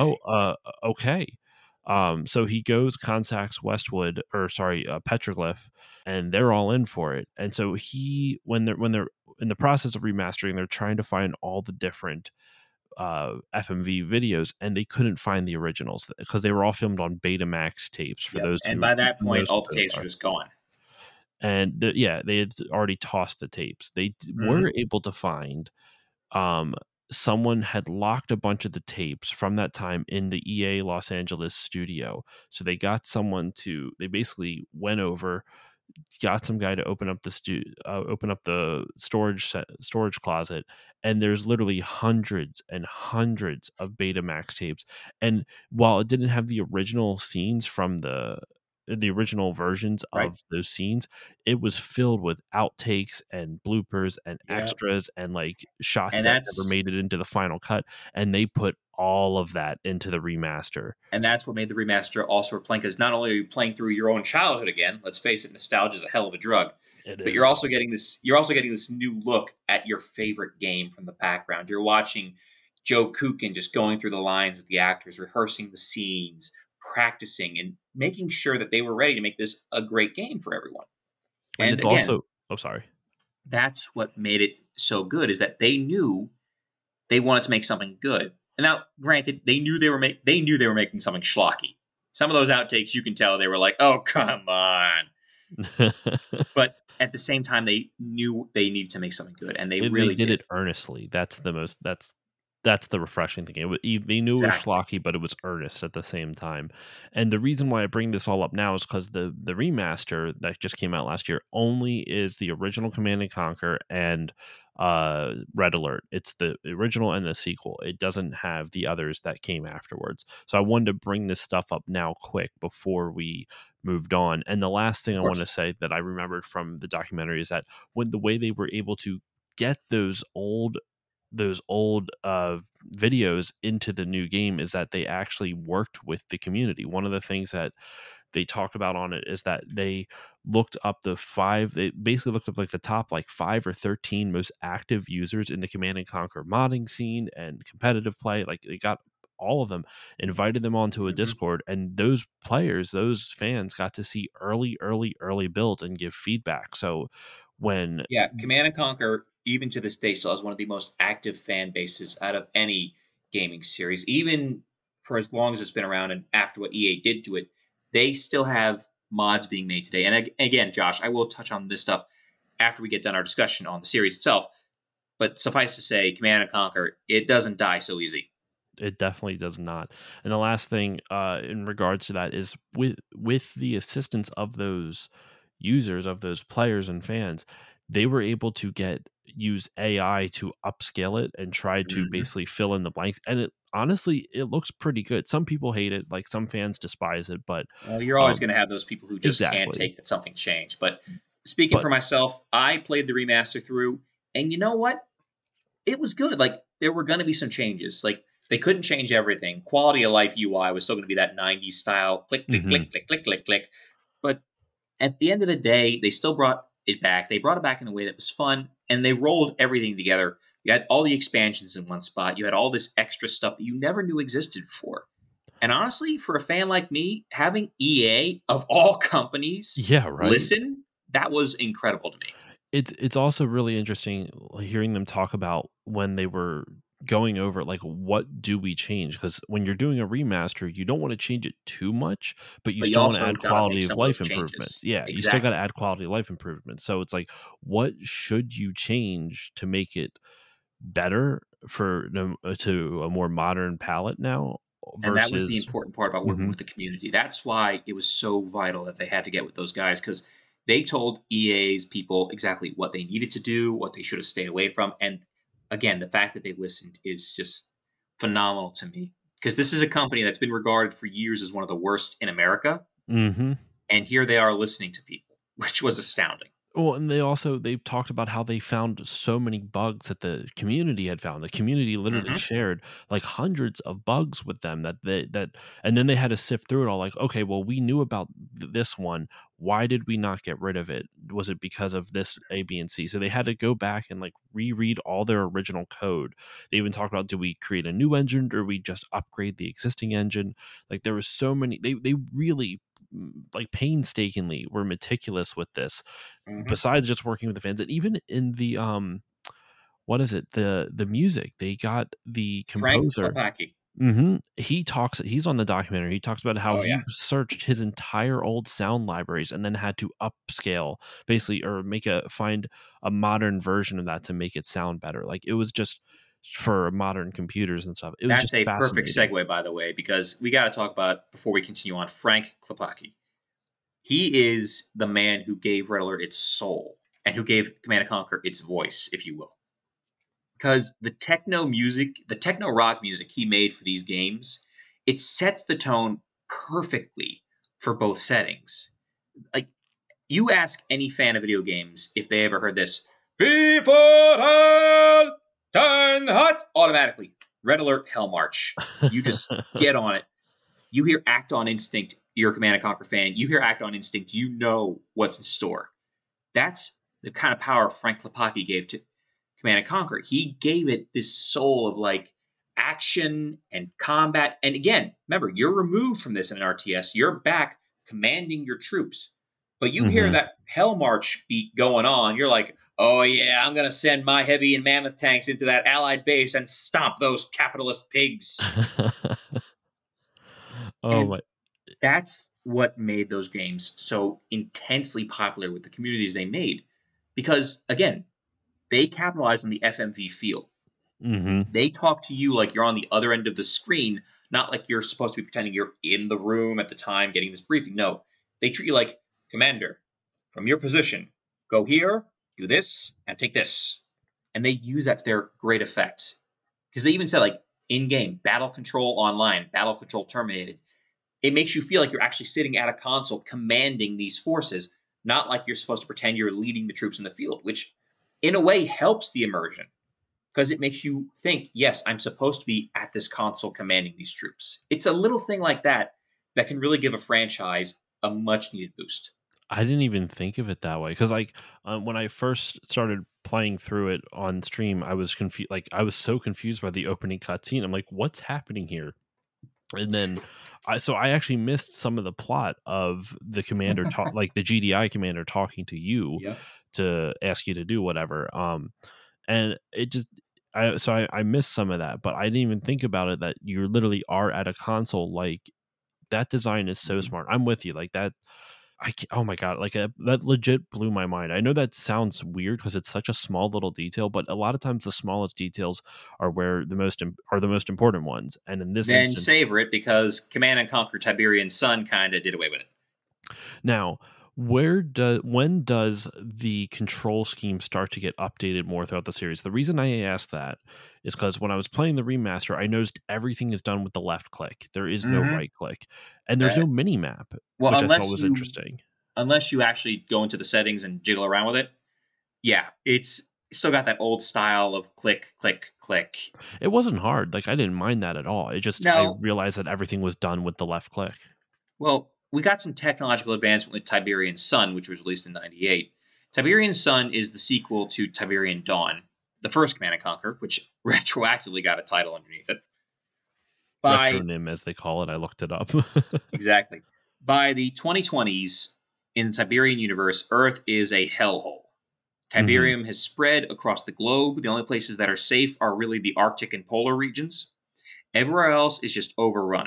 Okay. So he goes, contacts Westwood, Petroglyph, and they're all in for it. And so when they're in the process of remastering, they're trying to find all the different FMV videos, and they couldn't find the originals because they were all filmed on Betamax tapes. For those, and by that point, all the tapes are just gone. And they had already tossed the tapes. They were able to find. Someone had locked a bunch of the tapes from that time in the EA Los Angeles studio. So they got they basically went over, got some guy to open up the storage closet, and there's literally hundreds and hundreds of Betamax tapes. And while it didn't have the original scenes from the original versions of those scenes, it was filled with outtakes and bloopers and extras and like shots that never made it into the final cut, and they put all of that into the remaster. And that's what made the remaster also replaying, because not only are you playing through your own childhood again, let's face it, nostalgia is a hell of a drug. But you're also getting this new look at your favorite game from the background. You're watching Joe Kukin just going through the lines with the actors, rehearsing the scenes, practicing, and making sure that they were ready to make this a great game for everyone. And it's again, also that's what made it so good, is that they knew they wanted to make something good. And now, granted, they knew they were making something schlocky. Some of those outtakes, you can tell they were like, "Oh, come on!" But at the same time, they knew they needed to make something good, and they really did it earnestly. That's the refreshing thing. They knew it was schlocky, but it was earnest at the same time. And the reason why I bring this all up now is because the remaster that just came out last year only is the original Command and Conquer and Red Alert. It's the original and the sequel. It doesn't have the others that came afterwards. So I wanted to bring this stuff up now quick before we moved on. And the last thing I want to say that I remembered from the documentary is that when the way they were able to get those old videos into the new game is that they actually worked with the community. One of the things that they talked about on it is that they looked up they basically looked up like the top like 5 or 13 most active users in the Command and Conquer modding scene and competitive play. Like they got all of them, invited them onto a Mhm. Discord, and those players, those fans got to see early builds and give feedback. So when Yeah, Command and Conquer, even to this day, still has one of the most active fan bases out of any gaming series. Even for as long as it's been around, and after what EA did to it, they still have mods being made today. And again, Josh, I will touch on this stuff after we get done our discussion on the series itself. But suffice to say, Command and Conquer, it doesn't die so easy. it definitely does not. And the last thing in regards to that is with the assistance of those users, of those players and fans, they were able to use AI to upscale it and try to Mhm. basically fill in the blanks. And it honestly, it looks pretty good. Some people hate it, like some fans despise it, but Well, you're always um going to have those people who just can't exactly. take that something changed. But speaking But for myself, I played the remaster through, and you know what? It was good. Like there were going to be some changes. Like they couldn't change everything. Quality of life UI was still going to be that 90s style click click mhm. click click click click click. But at the end of the day, they still brought it back. They brought it back in a way that was fun, and they rolled everything together. You had all the expansions in one spot. You had all this extra stuff that you never knew existed before. And honestly, for a fan like me, having EA of all companies Yeah, right. listen, that was incredible to me. It's also really interesting hearing them talk about when they were going over like what do we change, because when you're doing a remaster you don't want to change it too much, but you But you still want to also add got to make quality some of of those life improvements. changes. Yeah, you still got to Exactly. add quality of life improvements. So it's like, what should you change to make it better to a more modern palette now And that was the versus important part about working Mhm. with the community. That's why it was so vital that they had to get with those guys because they told EA's people exactly what they needed to do, what they should have stayed away from. And again, the fact that they listened is just phenomenal to me because this is a company that's been regarded for years as one of the worst in America. Mhm. And here they are listening to people, which was astounding. Well, and they talked about how they found so many bugs that the community had found. The community literally Hmm. shared like hundreds of bugs with them and then they had to sift through it all. Like, okay, well, we knew about this one. Why did we not get rid of it? Was it because of this A, B, and C? So they had to go back and like reread all their original code. They even talked about, do we create a new engine or we just upgrade the existing engine? Like there was so many. They really like painstakingly were meticulous with this, Hmm. besides just working with the fans. And even in the what is it, the music, they got the Frank composer. Klepacki. He's on the documentary. He talks about how Oh, he yeah. searched his entire old sound libraries and then had to upscale basically, or find a modern version of that to make it sound better. Like it was just for modern computers and stuff. It was That's just a perfect fascinating. segue, by the way, because we got to talk about, before we continue on, Frank Klepacki. He is the man who gave Red Alert its soul and who gave Command and Conquer its voice, if you will. Because the techno music, the techno rock music he made for these games, it sets the tone perfectly for both settings. Like, you ask any fan of video games if they ever heard this, before hell, turn hot, automatically. Red Alert Hell March. You just get on it. You hear Act on Instinct, you're a Command and Conquer fan. You hear Act on Instinct, you know what's in store. That's the kind of power Frank Klepacki gave to Command and Conquer. He gave it this soul of like action and combat. And again, remember, you're removed from this in an RTS. You're back commanding your troops. But you hear Hmm. that Hell March beat going on, you're like, oh yeah, I'm gonna send my heavy and mammoth tanks into that allied base and stomp those capitalist pigs. Oh And my. that's what made those games so intensely popular with the communities they made. Because again, they capitalized on the FMV feel. Hmm. They talk to you like you're on the other end of the screen, not like you're supposed to be pretending you're in the room at the time getting this briefing. No, they treat you like, Commander, from your position, go here, do this, and take this. And they use that to their great effect. Because they even said, like, in game, battle control online, battle control terminated. It makes you feel like you're actually sitting at a console commanding these forces, not like you're supposed to pretend you're leading the troops in the field, which in a way helps the immersion because it makes you think, yes, I'm supposed to be at this console commanding these troops. It's a little thing like that that can really give a franchise a much needed boost. I didn't even think of it that way, because like when I first started playing through it on stream, I was confused. Like I was so confused by the opening cutscene. I'm like, what's happening here? And then I actually missed some of the plot of the commander like the GDI commander talking to you Yep. to ask you to do whatever. And it just I missed some of that, but I didn't even think about it that you literally are at a console. Like, that design is so smart. I'm with you. Like that. Oh my god, like that legit blew my mind. I know that sounds weird because it's such a small little detail, but a lot of times the smallest details are where the most important ones. And in this Then instance, savor it because Command and Conquer Tiberian Sun kind of did away with it. now, when does the control scheme start to get updated more throughout the series? The reason I ask that is because when I was playing the remaster, I noticed everything is done with the left click. There is no Mhm. right click, and there's no mini map, Well, which I thought was interesting. unless you actually go into the settings and jiggle around with it, yeah, it's still got that old style of click, click, click. It wasn't hard. Like, I didn't mind that at all. It just I No, realized that everything was done with the left click. well, we got some technological advancement with Tiberian Sun, which was released in '98. Tiberian Sun is the sequel to Tiberian Dawn, the first Command and Conquer, which retroactively got a title underneath it. By Retronym, as they call it. I looked it up. exactly by the 2020s in the Tiberian universe, Earth is a hellhole. Mhm. Tiberium has spread across the globe. The only places that are safe are really the Arctic and polar regions. Everywhere else is just overrun.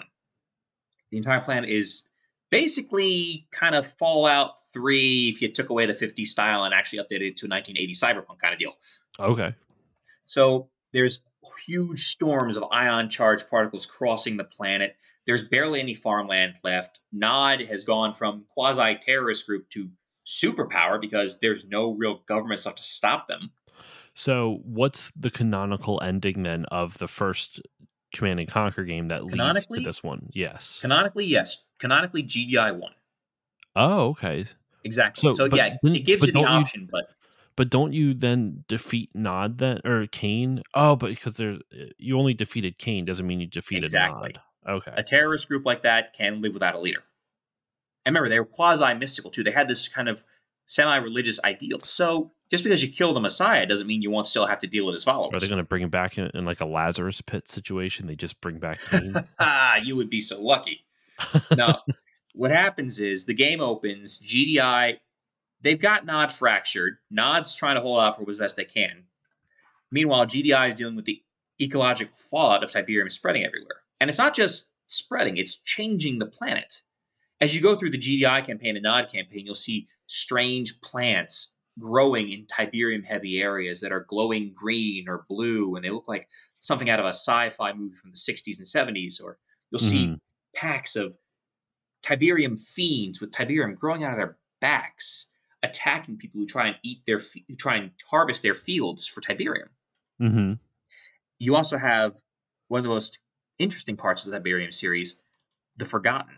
The entire planet is basically kind of Fallout 3 if you took away the 50s style and actually updated it to a 1980 cyberpunk kind of deal. Okay. So there's huge storms of ion charged particles crossing the planet. There's barely any farmland left. Nod has gone from quasi terrorist group to superpower because there's no real government stuff to stop them. So, what's the canonical ending then of the first Command and Conquer game that leads to Canonically, this one? Yes. canonically, yes. Canonically, GDI won. Oh, okay. Exactly. So, So yeah, it gives you the option, but don't you then defeat Nod then or Kane? Oh, but because you only defeated Kane doesn't mean you defeated exactly. Nod. Okay. A terrorist group like that can live without a leader. And remember, they were quasi mystical too. They had this kind of semi religious ideal. So just because you kill the Messiah doesn't mean you won't still have to deal with his Are they followers. going to bring him back in like a Lazarus pit situation? They just bring back Kane. You would be so lucky. No, what happens is the game opens, GDI, they've got Nod fractured. Nod's trying to hold out for as best they can. Meanwhile, GDI is dealing with the ecological fallout of Tiberium spreading everywhere. And it's not just spreading, it's changing the planet. As you go through the GDI campaign and Nod campaign, you'll see strange plants growing in Tiberium heavy areas that are glowing green or blue, and they look like something out of a sci fi movie from the 60s and 70s. Or you'll Hmm. see packs of Tiberium fiends with Tiberium growing out of their backs, attacking people who try and who try and harvest their fields for Tiberium. Hmm. You also have one of the most interesting parts of the Tiberium series, the Forgotten.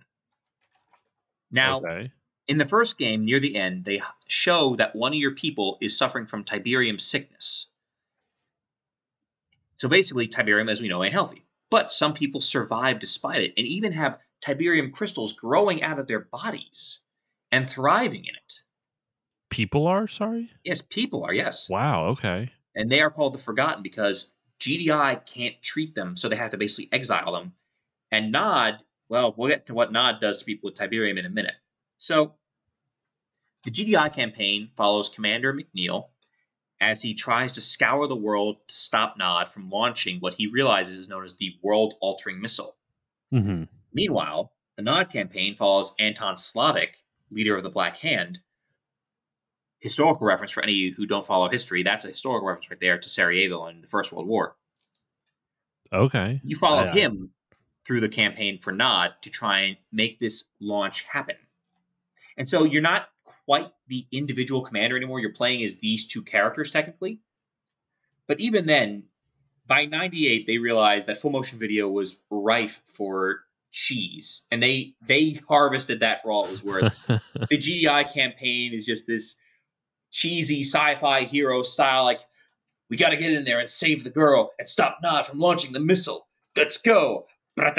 Now, Okay. in the first game, near the end, they show that one of your people is suffering from Tiberium sickness. So basically, Tiberium, as we know, ain't healthy. But some people survive despite it and even have Tiberium crystals growing out of their bodies and thriving in it. People are sorry. Yes, people are, yes. Wow. Okay. And they are called the Forgotten because GDI can't treat them, so they have to basically exile them. And Nod, well, we'll get to what Nod does to people with Tiberium in a minute. So the GDI campaign follows Commander McNeil as he tries to scour the world to stop Nod from launching what he realizes is known as the world altering missile. Hmm. Meanwhile, the Nod campaign follows Anton Slavik, leader of the Black Hand. Historical reference for any of you who don't follow history, that's a historical reference right there to Sarajevo in the First World War. Okay. You follow him through the campaign for Nod to try and make this launch happen. And so you're not quite the individual commander anymore. You're playing as these two characters technically. But even then, by 98, they realized that full motion video was rife for cheese. And they harvested that for all it was worth. The GDI campaign is just this cheesy sci-fi hero style, like, we gotta get in there and save the girl and stop Nod from launching the missile. Let's go.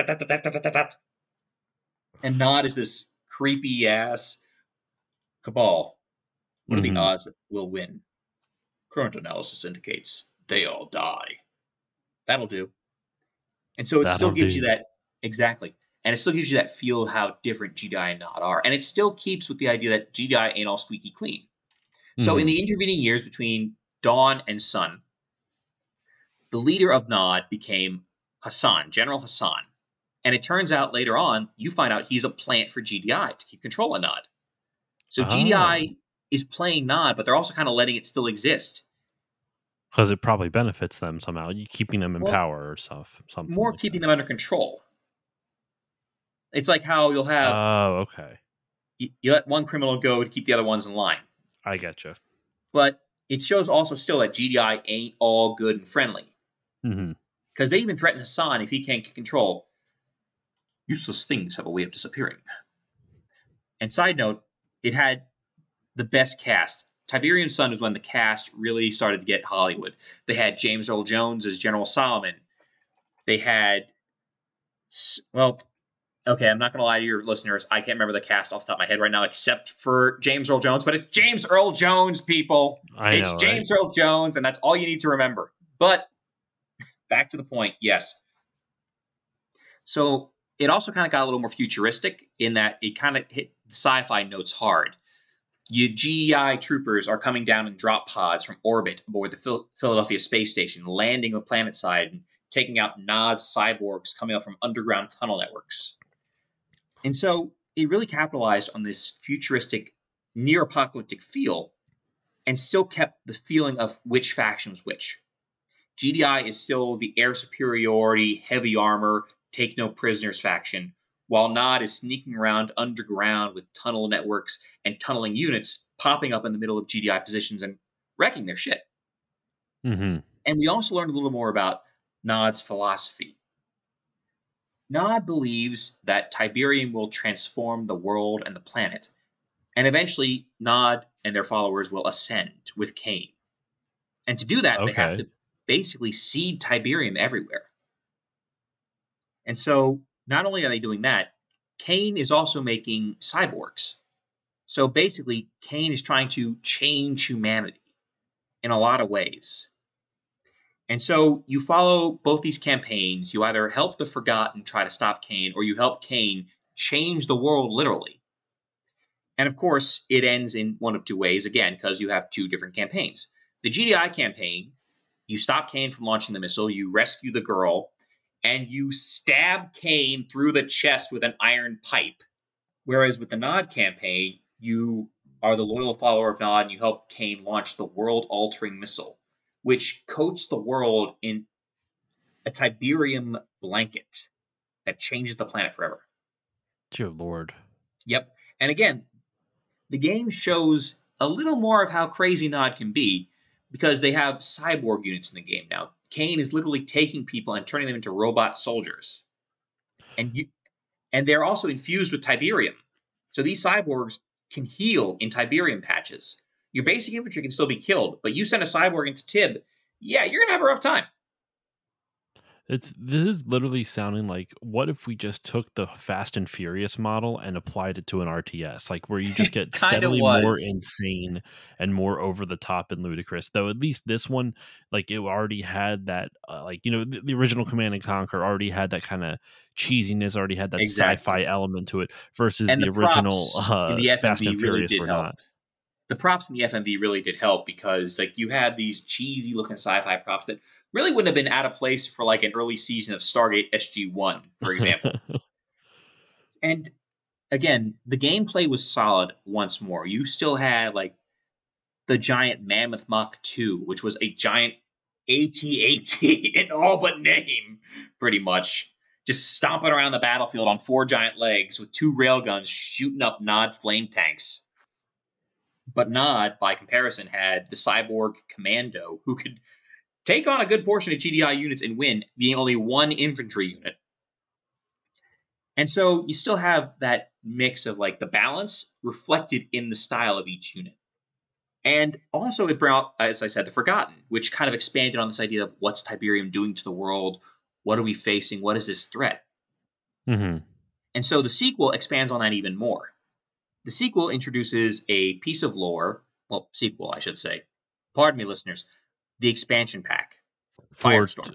And Nod is this creepy ass Cabal. What are the Hmm. odds that we'll win? Current analysis indicates they all die. That'll do. And so it still That'll gives you do. that Exactly. And it still gives you that feel of how different GDI and Nod are. And it still keeps with the idea that GDI ain't all squeaky clean. So in Hmm. the intervening years between Dawn and Sun, the leader of Nod became Hassan, General Hassan. And it turns out later on, you find out he's a plant for GDI to keep control of Nod. So Oh, GDI is playing Nod, but they're also kind of letting it still exist. because it probably benefits them somehow. You keeping them in Well, power or stuff, something more like that. keeping them under control. It's like how you'll have Oh, okay. you let one criminal go to keep the other ones in line. I getcha. But it shows also still that GDI ain't all good and friendly. Hmm. Because they even threaten Hassan if he can't get control. Useless things have a way of disappearing. And side note, it had the best cast. Tiberium Sun was when the cast really started to get Hollywood. They had James Earl Jones as General Solomon. They had, well, okay, I'm not going to lie to your listeners. I can't remember the cast off the top of my head right now, except for James Earl Jones. But it's James Earl Jones, people. I It's know, right? James Earl Jones, and that's all you need to remember. But back to the point, yes. So it also kind of got a little more futuristic in that it kind of hit the sci-fi notes hard. Your GEI troopers are coming down in drop pods from orbit aboard the Philadelphia space station, landing on planetside and taking out Nod's cyborgs coming up from underground tunnel networks. And so it really capitalized on this futuristic, near apocalyptic feel and still kept the feeling of which faction was which. GDI is still the air superiority, heavy armor, take no prisoners faction, while Nod is sneaking around underground with tunnel networks and tunneling units popping up in the middle of GDI positions and wrecking their shit. Hmm. And we also learned a little more about Nod's philosophy. Nod believes that Tiberium will transform the world and the planet, and eventually Nod and their followers will ascend with Cain. And to do that, they have Okay. to basically seed Tiberium everywhere. And so not only are they doing that, Cain is also making cyborgs. So basically, Cain is trying to change humanity in a lot of ways. And so you follow both these campaigns. You either help the Forgotten try to stop Cain, or you help Cain change the world literally. And of course, it ends in one of two ways, again, because you have two different campaigns. The GDI campaign, you stop Cain from launching the missile, you rescue the girl, and you stab Cain through the chest with an iron pipe. Whereas with the Nod campaign, you are the loyal follower of Nod and you help Cain launch the world altering missile, which coats the world in a Tiberium blanket that changes the planet forever. Dear Lord. Yep. And again, the game shows a little more of how crazy Nod can be because they have cyborg units in the game now. Cain is literally taking people and turning them into robot soldiers. And they're also infused with Tiberium. So these cyborgs can heal in Tiberium patches. Your basic infantry can still be killed, but you send a cyborg into Tib, yeah, you're gonna have a rough time. This is literally sounding like, what if we just took the Fast and Furious model and applied it to an RTS, like where you just get Kind of steadily more was. insane and more over the top and ludicrous. Though at least this one, like it already had that, like the original Command and Conquer already had that kind of cheesiness, already had that Exactly. sci-fi element to it, versus And the the original props in the Fast FMV and really Furious did were help. not. The props in the FMV really did help because like you had these cheesy looking sci-fi props that really wouldn't have been out of place for like an early season of Stargate SG-1, for example. And again, the gameplay was solid once more. You still had like the giant Mammoth Mach 2, which was a giant AT-AT in all but name, pretty much. Just stomping around the battlefield on four giant legs with two railguns shooting up Nod flame tanks. But Nod, by comparison, had the cyborg Commando, who could take on a good portion of GDI units and win, being only one infantry unit. And so you still have that mix of like the balance reflected in the style of each unit. And also, it brought, as I said, the Forgotten, which kind of expanded on this idea of what's Tiberium doing to the world? What are we facing? What is this threat? Hmm. And so the sequel expands on that even more. The sequel introduces a piece of lore, well, sequel, I should say. Pardon me, listeners. The expansion pack, For Firestorm.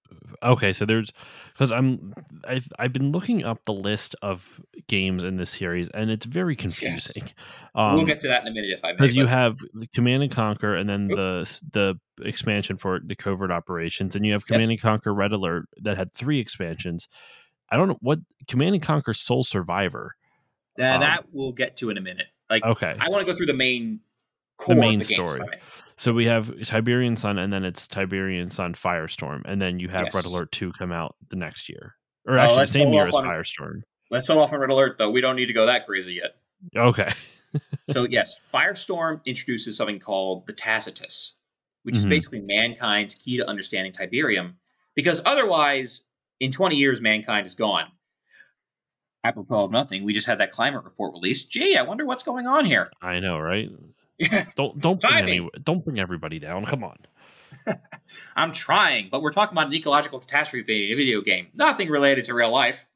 Okay, so there's because I've been looking up the list of games in this series, and it's very Yes. confusing. We'll get to that in a minute if I may. Because you But have the Command and Conquer, and then Oop, the expansion for the covert operations, and you have yes, Command and Conquer Red Alert that had 3 expansions. I don't know what Command and Conquer Soul Survivor. Um, that we'll get to in a minute. Like, okay, I want to go through the main the core of main the games, if story. I may. So we have Tiberian Sun, and then it's Tiberian Sun Firestorm, and then you have Red Yes. Alert 2 come out the next year, or Oh, actually the same year as Firestorm. let's hold off on Red Alert though. We don't need to go that crazy yet. Okay. So yes, Firestorm introduces something called the Tacitus, which is Mhm. basically mankind's key to understanding Tiberium, because otherwise, in 20 years, mankind is gone. Apropos of nothing, we just had that climate report released. Gee, I wonder what's going on here. I know, right? Yeah, timing. Don't bring everybody down. Come on. I'm trying, but we're talking about an ecological catastrophe in a video game, nothing related to real life.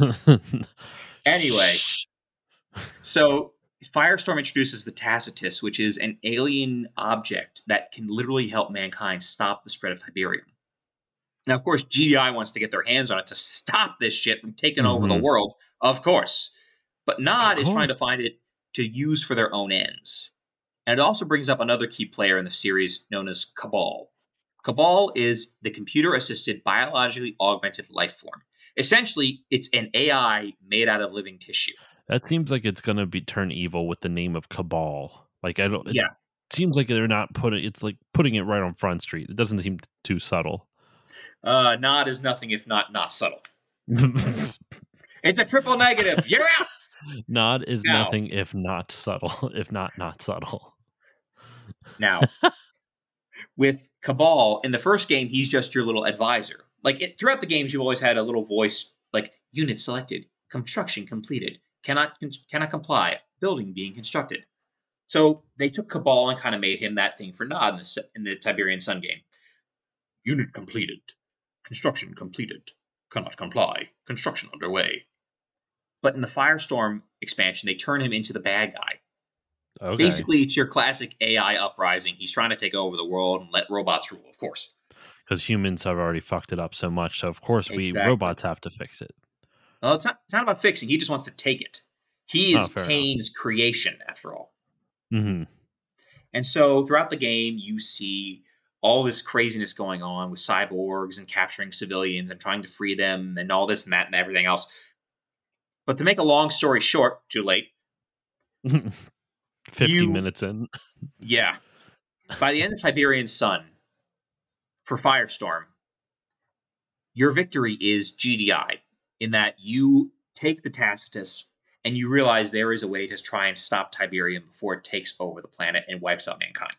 Anyway, so Firestorm introduces the Tacitus, which is an alien object that can literally help mankind stop the spread of Tiberium. Now, of course, GDI wants to get their hands on it to stop this shit from taking over the Mhm. world, of course. But Of Nod is trying to course. find it to use for their own ends. And it also brings up another key player in the series known as Cabal. Cabal is the computer assisted biologically augmented life form. Essentially, it's an AI made out of living tissue. That seems like it's gonna be turn evil with the name of Cabal. Like I don't. It Yeah. seems like they're not putting. It's like putting it right on Front Street. It doesn't seem too subtle. Nod is nothing if not subtle. It's a triple negative. You're out. Nod is Now, nothing if not subtle. If not subtle. now, with Cabal, in the first game, he's just your little advisor. Throughout the games, you've always had a little voice like unit selected, construction completed, cannot comply, building being constructed. So they took Cabal and kind of made him that thing for Nod in the Tiberian Sun game. Unit completed, construction completed, cannot comply, construction underway. But in the Firestorm expansion, they turn him into the bad guy. Okay. Basically, it's your classic AI uprising. He's trying to take over the world and let robots rule, of course. Because humans have already fucked it up so much, so of course we Exactly. robots have to fix it. Well, it's not about fixing. He just wants to take it. He is fair enough. Kane's creation, after all. Mm-hmm. And so throughout the game, you see all this craziness going on with cyborgs and capturing civilians and trying to free them and all this and that and everything else. But to make a long story short, too late. 50 minutes in. Yeah. By the end of Tiberian Sun, for Firestorm, your victory is GDI, in that you take the Tacitus and you realize there is a way to try and stop Tiberium before it takes over the planet and wipes out mankind.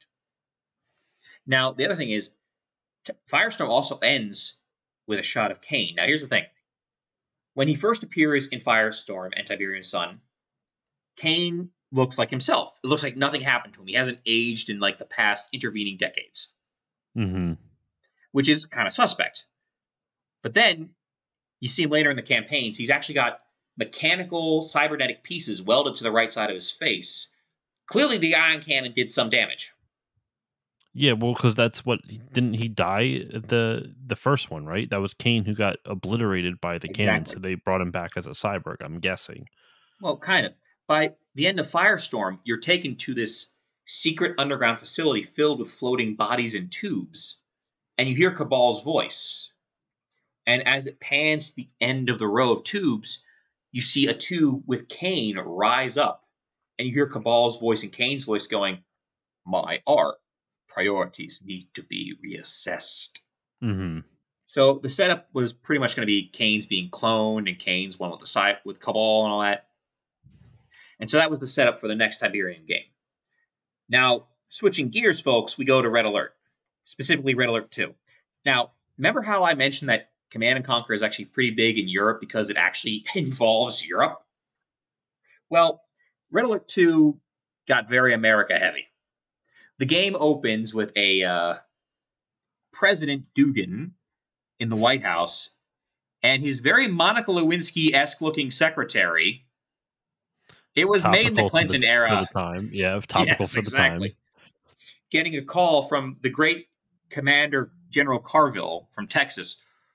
Now, the other thing is, Firestorm also ends with a shot of Kane. Now, here's the thing. When he first appears in Firestorm and Tiberian Sun, Kane looks like himself. It looks like nothing happened to him. He hasn't aged in like the past intervening decades, Mm-hmm. which is kind of suspect. But then you see him later in the campaigns. He's actually got mechanical cybernetic pieces welded to the right side of his face. Clearly, the ion cannon did some damage. Yeah, well, because that's what didn't he die at the first one, right? That was Kane who got obliterated by the cannon, so they brought him back as a cyborg. I'm guessing. Well, kind of. By the end of Firestorm, you're taken to this secret underground facility filled with floating bodies and tubes, and you hear Cabal's voice. And as it pans to the end of the row of tubes, you see a tube with Kane rise up, and you hear Cabal's voice and Kane's voice going, "My art. Priorities need to be reassessed." Mm-hmm. So the setup was pretty much going to be Kane's being cloned and Kane's one with the side with Cabal and all that. And so that was the setup for the next Tiberian game. Now, switching gears, folks, we go to Red Alert, specifically Red Alert 2. Now, remember how I mentioned that Command and Conquer is actually pretty big in Europe because it actually involves Europe? Well, Red Alert 2 got very America heavy. The game opens with a President Dugan in the White House and his very Monica Lewinsky-esque looking secretary. It was made in the Clinton era. For the time. Yeah, topical Yes, for the time. Getting a call from the great Commander General Carville from Texas.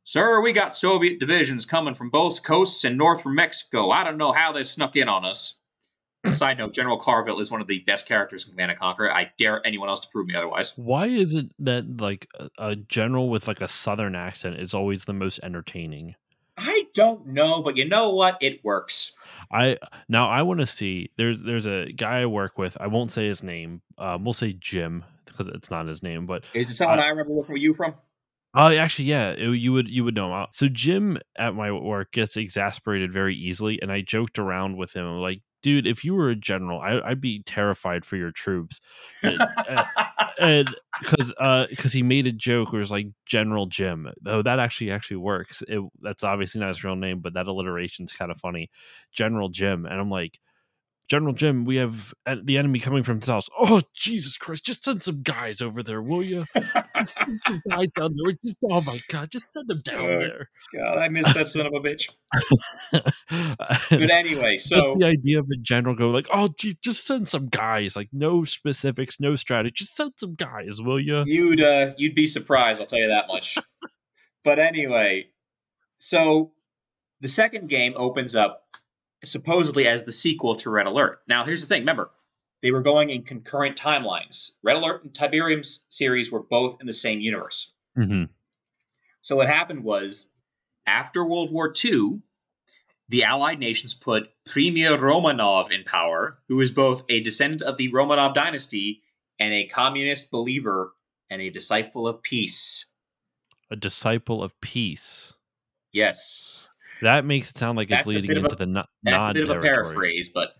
Sir, we got Soviet divisions coming from both coasts and north from Mexico. I don't know how they snuck in on us. Side note, General Carville is one of the best characters in Command & Conquer. I dare anyone else to prove me otherwise. Why is it that like a general with like a southern accent is always the most entertaining? I don't know, but you know what? It works. I want to see. There's a guy I work with. I won't say his name. We'll say Jim because it's not his name. But Is it someone I remember working with you from? Actually, yeah, you would know him. So Jim at my work gets exasperated very easily, and I joked around with him. I'm like, dude, if you were a general, I'd be terrified for your troops, and because he made a joke where it was like General Jim, though that actually works. That's obviously not his real name, but that alliteration's kind of funny, General Jim, and I'm like, General Jim, we have the enemy coming from the south. Oh, Jesus Christ. Just send some guys over there, will you? Just send some guys down there. Oh, my God. Just send them down there. God, I missed that son of a bitch. But anyway, so... Just the idea of a general going like, oh, geez, just send some guys. Like, no specifics, no strategy. Just send some guys, will you? You'd be surprised, I'll tell you that much. But anyway, so the second game opens up supposedly as the sequel to Red Alert. Now, here's the thing. Remember, they were going in concurrent timelines. Red Alert and Tiberium's series were both in the same universe. Mm-hmm. So what happened was, after World War II, the Allied nations put Premier Romanov in power, who is both a descendant of the Romanov dynasty and a communist believer and a disciple of peace. A disciple of peace. Yes. That makes it sound like it's leading into the nod That's a bit of a paraphrase, but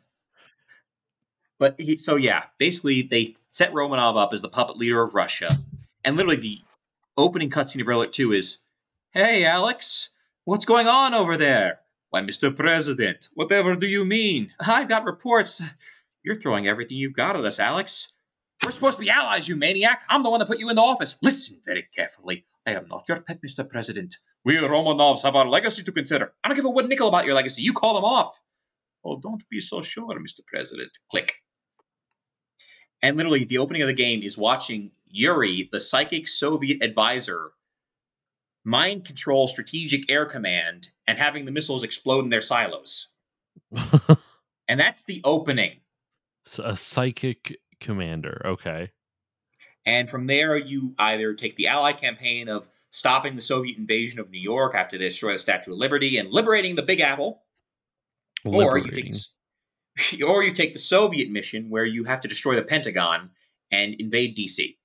basically they set Romanov up as the puppet leader of Russia, and literally the opening cutscene of Red Alert 2 is, "Hey, Alex, what's going on over there?" "Why, Mr. President, whatever do you mean? I've got reports. You're throwing everything you've got at us, Alex. We're supposed to be allies, you maniac. I'm the one that put you in the office. Listen very carefully. I am not your pet, Mr. President. We Romanovs have our legacy to consider. I don't give a wood nickel about your legacy. You call them off." "Oh, don't be so sure, Mr. President." Click. And literally, the opening of the game is watching Yuri, the psychic Soviet advisor, mind control Strategic Air Command and having the missiles explode in their silos. And that's the opening. So a psychic commander, okay. And from there, you either take the Allied campaign of stopping the Soviet invasion of New York after they destroy the Statue of Liberty and liberating the Big Apple, or you take the Soviet mission where you have to destroy the Pentagon and invade DC.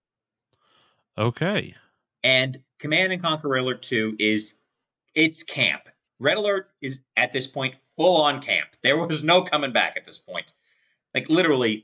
Okay. And Command & Conquer Red Alert 2 it's camp. Red Alert is, at this point, full-on camp. There was no coming back at this point. Like, literally,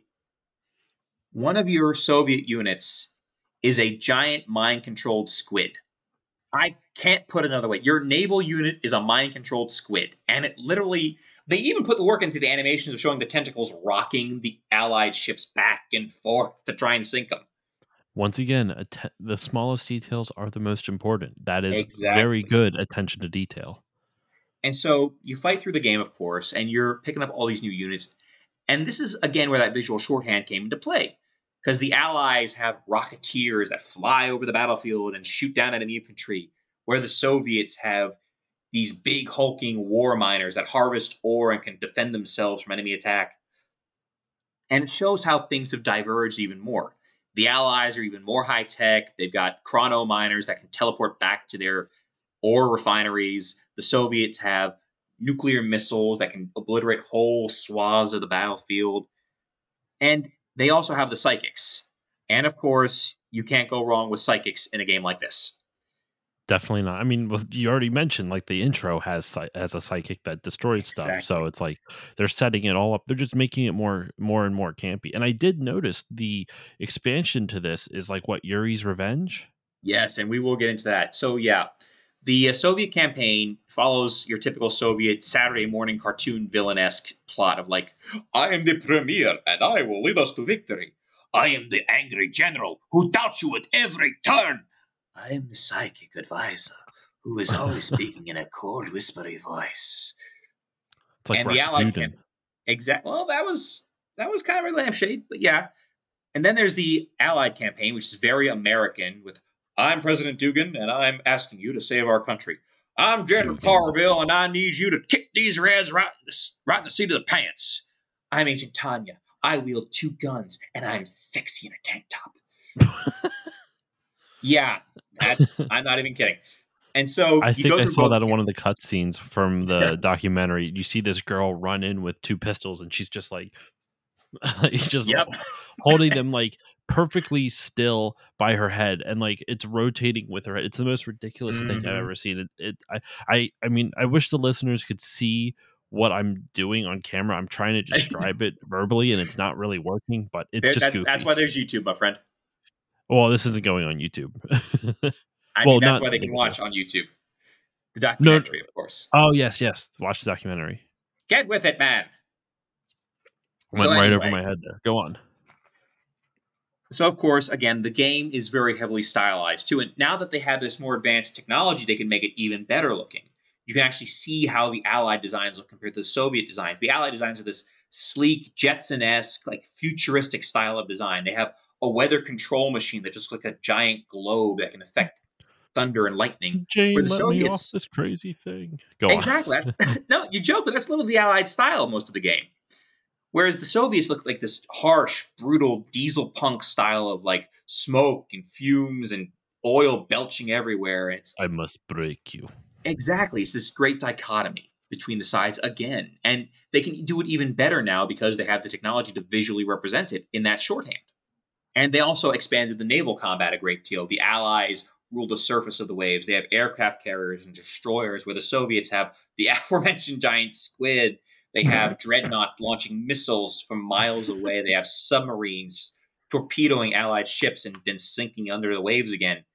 one of your Soviet units is a giant mind-controlled squid. I can't put it another way. Your naval unit is a mind-controlled squid. And it literally... They even put the work into the animations of showing the tentacles rocking the Allied ships back and forth to try and sink them. Once again, the smallest details are the most important. That is very good attention to detail. And so you fight through the game, of course, and you're picking up all these new units. And this is, again, where that visual shorthand came into play. Because the Allies have rocketeers that fly over the battlefield and shoot down enemy infantry, where the Soviets have these big hulking war miners that harvest ore and can defend themselves from enemy attack. And it shows how things have diverged even more. The Allies are even more high-tech. They've got chrono miners that can teleport back to their ore refineries. The Soviets have nuclear missiles that can obliterate whole swaths of the battlefield. And they also have the psychics. And, of course, you can't go wrong with psychics in a game like this. Definitely not. I mean, you already mentioned, like, the intro has a psychic that destroys stuff. So it's like they're setting it all up. They're just making it more and more campy. And I did notice the expansion to this is like, what, Yuri's Revenge? Yes, and we will get into that. So, yeah, the Soviet campaign follows your typical Soviet Saturday morning cartoon villain-esque plot of like, I am the premier and I will lead us to victory. I am the angry general who doubts you at every turn. I am the psychic advisor who is always speaking in a cold, whispery voice. It's like and the Allied campaign. Exactly. Well, that was kind of a lampshade, but yeah. And then there's the Allied campaign, which is very American, with I'm President Dugan, and I'm asking you to save our country. I'm General Dugan. Carville, and I need you to kick these Reds right in the seat of the pants. I'm Agent Tanya. I wield 2 guns, and I'm sexy in a tank top. Yeah, I'm not even kidding. And so I you think go I through saw both. that in one of the cutscenes from the documentary. You see this girl run in with 2 pistols, and she's just like, just Yep. holding them like perfectly still by her head, and like it's rotating with her head. It's the most ridiculous thing I've Mhm. ever seen. I mean, I wish the listeners could see what I'm doing on camera. I'm trying to describe it verbally, and it's not really working, but it's just That's goofy. why there's YouTube, my friend. Well, this isn't going on YouTube. I mean, Well, that's not why they the can video. watch on YouTube. The No. documentary, of course. Oh, yes. Watch the documentary. Get with it, man. Went So right over anyway, my head there. Go on. so of course, again, the game is very heavily stylized too. And now that they have this more advanced technology, they can make it even better looking. You can actually see how the Allied designs look compared to the Soviet designs. The Allied designs are this sleek, Jetson-esque, like futuristic style of design. They have a weather control machine that just looks like a giant globe that can affect thunder and lightning. Where Jane, the let me off Soviets, this crazy thing. Go on. exactly. No, you joke, but that's literally the Allied style most of the game. Whereas the Soviets look like this harsh, brutal diesel punk style of like smoke and fumes and oil belching everywhere. And it's I must break you. exactly, it's this great dichotomy between the sides again. And they can do it even better now because they have the technology to visually represent it in that shorthand. And they also expanded the naval combat a great deal. The Allies rule the surface of the waves. They have aircraft carriers and destroyers, where the Soviets have the aforementioned giant squid. They have dreadnoughts launching missiles from miles away. They have submarines torpedoing Allied ships and then sinking under the waves again.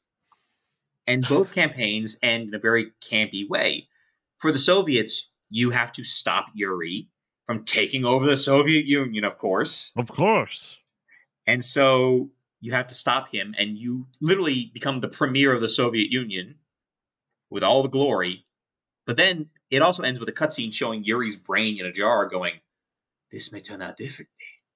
And both campaigns end in a very campy way. For the Soviets, you have to stop Yuri from taking over the Soviet Union, of course. Of course. And so you have to stop him, and you literally become the premier of the Soviet Union with all the glory. But then it also ends with a cutscene showing Yuri's brain in a jar going, "This may turn out differently."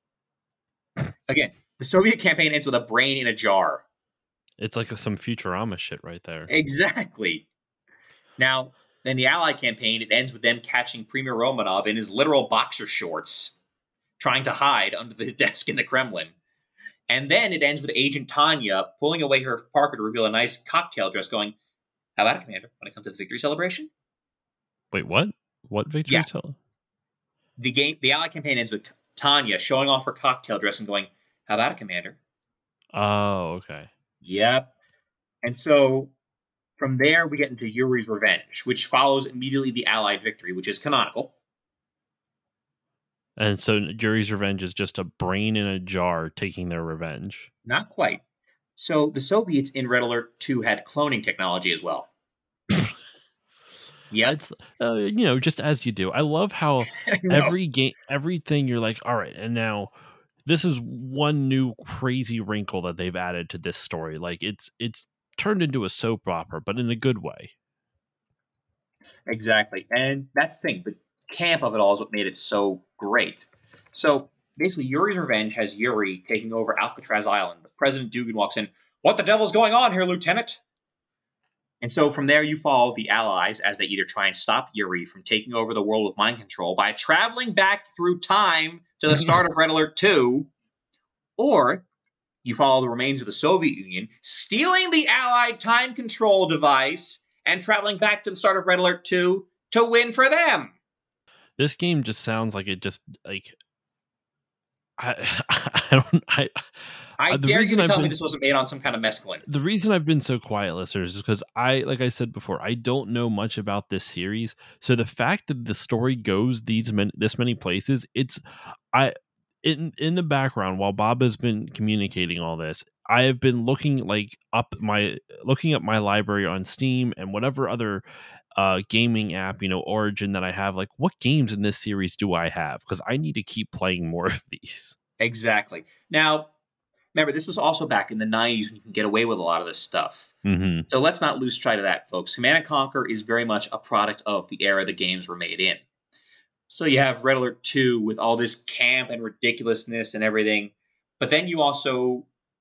Again, the Soviet campaign ends with a brain in a jar. It's like some Futurama shit right there. Exactly. Now, then the Allied campaign, it ends with them catching Premier Romanov in his literal boxer shorts, trying to hide under the desk in the Kremlin. And then it ends with Agent Tanya pulling away her parka to reveal a nice cocktail dress, going, "How about it, Commander, when it comes to the victory celebration?" Wait, what? What victory Yeah, tell? the Allied campaign ends with Tanya showing off her cocktail dress and going, "How about it, Commander?" Oh, okay. Yep. And so from there, we get into Yuri's Revenge, which follows immediately the Allied victory, which is canonical. And so Yuri's Revenge is just a brain in a jar taking their revenge. Not quite. So the Soviets in Red Alert 2 had cloning technology as well. Yep. It's just as you do. I love how No. everything you're like, all right, and now this is one new crazy wrinkle that they've added to this story. Like it's turned into a soap opera, but in a good way. Exactly. And that's the thing. The camp of it all is what made it so great. So basically, Yuri's Revenge has Yuri taking over Alcatraz Island. But President Dugan walks in. "What the devil's going on here, Lieutenant?" And so from there, you follow the Allies as they either try and stop Yuri from taking over the world with mind control by traveling back through time to the start of Red Alert 2, or you follow the remains of the Soviet Union, stealing the Allied time control device and traveling back to the start of Red Alert 2 to win for them. This game just sounds like it just like I I don't I the dare you reason to I've tell me been this wasn't made on some kind of mescaline. the reason I've been so quiet, listeners, is because like I said before, I don't know much about this series. So the fact that the story goes this many places, I in the background while Bob has been communicating all this, I have been looking up my library on Steam and whatever other gaming app, Origin that I have. Like, what games in this series do I have? Because I need to keep playing more of these. Exactly. Now, remember, this was also back in the 90s when you can get away with a lot of this stuff. Mm-hmm. So let's not lose sight of that, folks. Command & Conquer is very much a product of the era the games were made in. So you have Red Alert 2 with all this camp and ridiculousness and everything. But then you also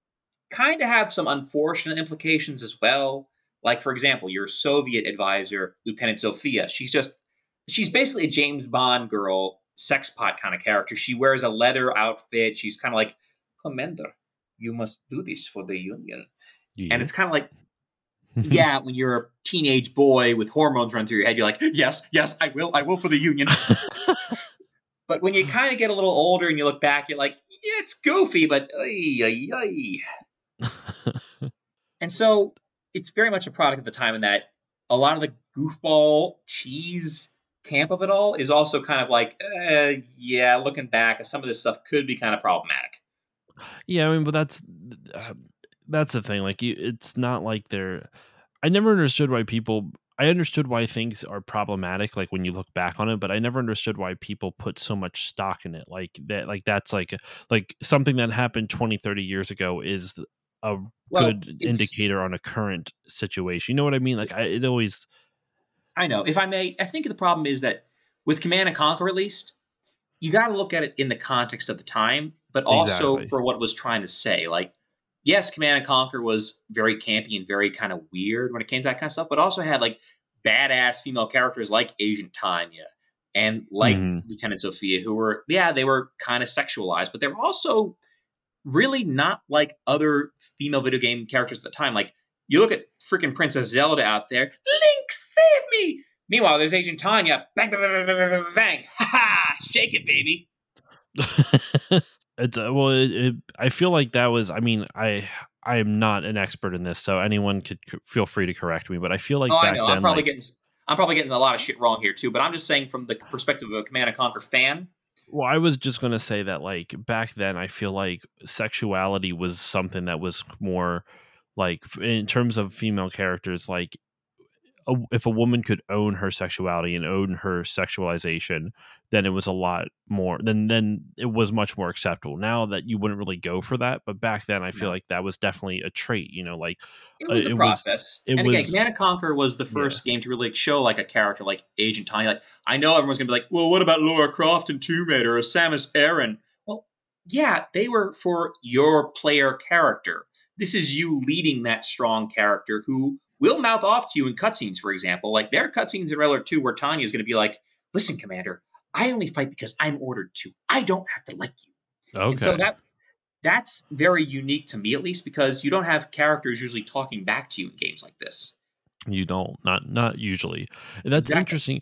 kind of have some unfortunate implications as well. Like, for example, your Soviet advisor, Lieutenant Sophia, she's basically a James Bond girl, sex pot kind of character. She wears a leather outfit. She's kind of like, Commander, you must do this for the Union. And it's kind Yes. of like, yeah, when you're a teenage boy with hormones run through your head, you're like, yes, I will for the Union. But when you kind of get a little older and you look back, you're like, yeah, it's goofy, but ay, ay, ay. And so it's very much a product of the time in that a lot of the goofball cheese camp of it all is also kind of like, yeah, looking back, some of this stuff could be kind of problematic. Yeah, I mean, but that's the thing. Like, it's not like they're. I never understood why people. I understood why things are problematic, like when you look back on it, but I never understood why people put so much stock in it. Like that, that's like something that happened 20, 30 years ago is a Well, good it's, indicator on a current situation. You know what I mean? Like, it always I know, if I may, I think the problem is that with Command and Conquer, at least, you got to look at it in the context of the time, but also exactly. for what it was trying to say. Like, yes, Command and Conquer was very campy and very kind of weird when it came to that kind of stuff, but also had like badass female characters like Agent Tanya and like Hmm. Lieutenant Sophia, who were, yeah, they were kind of sexualized, but they were also really not like other female video game characters at the time. Like, you look at freaking Princess Zelda out there, Link, save me! Meanwhile, there's Agent Tanya, bang, bang, bang, bang, bang, bang, bang. Ha ha! Shake it, baby! It's well, I feel like that was. I mean, I am not an expert in this, so anyone could feel free to correct me. But I feel Oh, like I back know. then, like, I'm probably getting a lot of shit wrong here too. But I'm just saying from the perspective of a Command and Conquer fan. well, I was just gonna say that, like, back then, I feel like sexuality was something that was more like in terms of female characters, like if a woman could own her sexuality and own her sexualization, then it was a lot more. Then it was much more acceptable. Now that you wouldn't really go for that, but back then I feel No, like that was definitely a trait. Like it was a it was process. it And again, was Command and Conquer was the yeah. first game to really show like a character like Agent Tiny. Like, I know everyone's gonna be like, well, what about Laura Croft and Tomb Raider or Samus Aran? Well, yeah, they were for your player character. This is you leading that strong character who will mouth off to you in cutscenes, for example. Like, there are cutscenes in Raider 2 where Tanya is going to be like, listen, Commander, I only fight because I'm ordered to. I don't have to like you. And so Okay. that's very unique to me, at least, because you don't have characters usually talking back to you in games like this. You don't, not usually. And that's Exactly. interesting.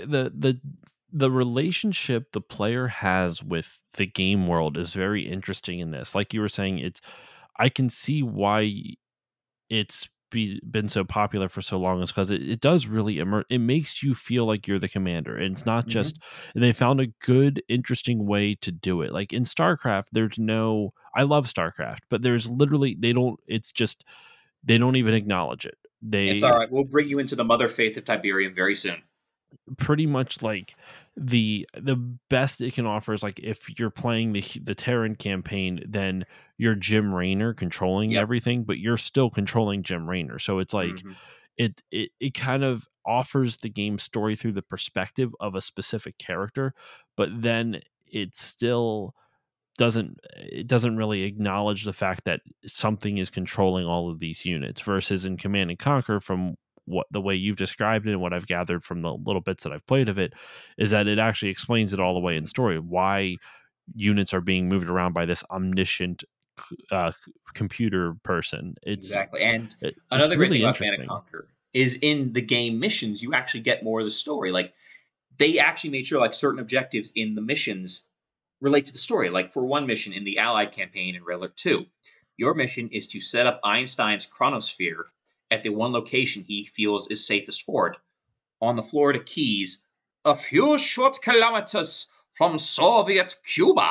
The relationship the player has with the game world is very interesting in this. Like you were saying, it's I can see why it's been so popular for so long is because it does really it makes you feel like you're the commander, and it's not Hmm. just. And they found a good interesting way to do it. Like in StarCraft, there's no. I love StarCraft, but there's literally they don't. It's just they don't even acknowledge it. It's all They right. We'll bring you into the Mother Faith of Tiberium very soon. pretty much like the best it can offer is like if you're playing the Terran campaign, then you're Jim Raynor controlling Yep. everything, but you're still controlling Jim Raynor. So it's like Hmm. it kind of offers the game story through the perspective of a specific character, but then it still doesn't really acknowledge the fact that something is controlling all of these units versus in Command and Conquer from what the way you've described it and what I've gathered from the little bits that I've played of it is that it actually explains it all the way in story why units are being moved around by this omniscient computer person. Exactly. And It's another great thing really about Command and interesting. Conquer is in the game missions, you actually get more of the story. Like, they actually made sure like certain objectives in the missions relate to the story. Like, for one mission in the Allied campaign in Red Alert 2, your mission is to set up Einstein's chronosphere at the one location he feels is safest for it, on the Florida Keys, a few short kilometers from Soviet Cuba.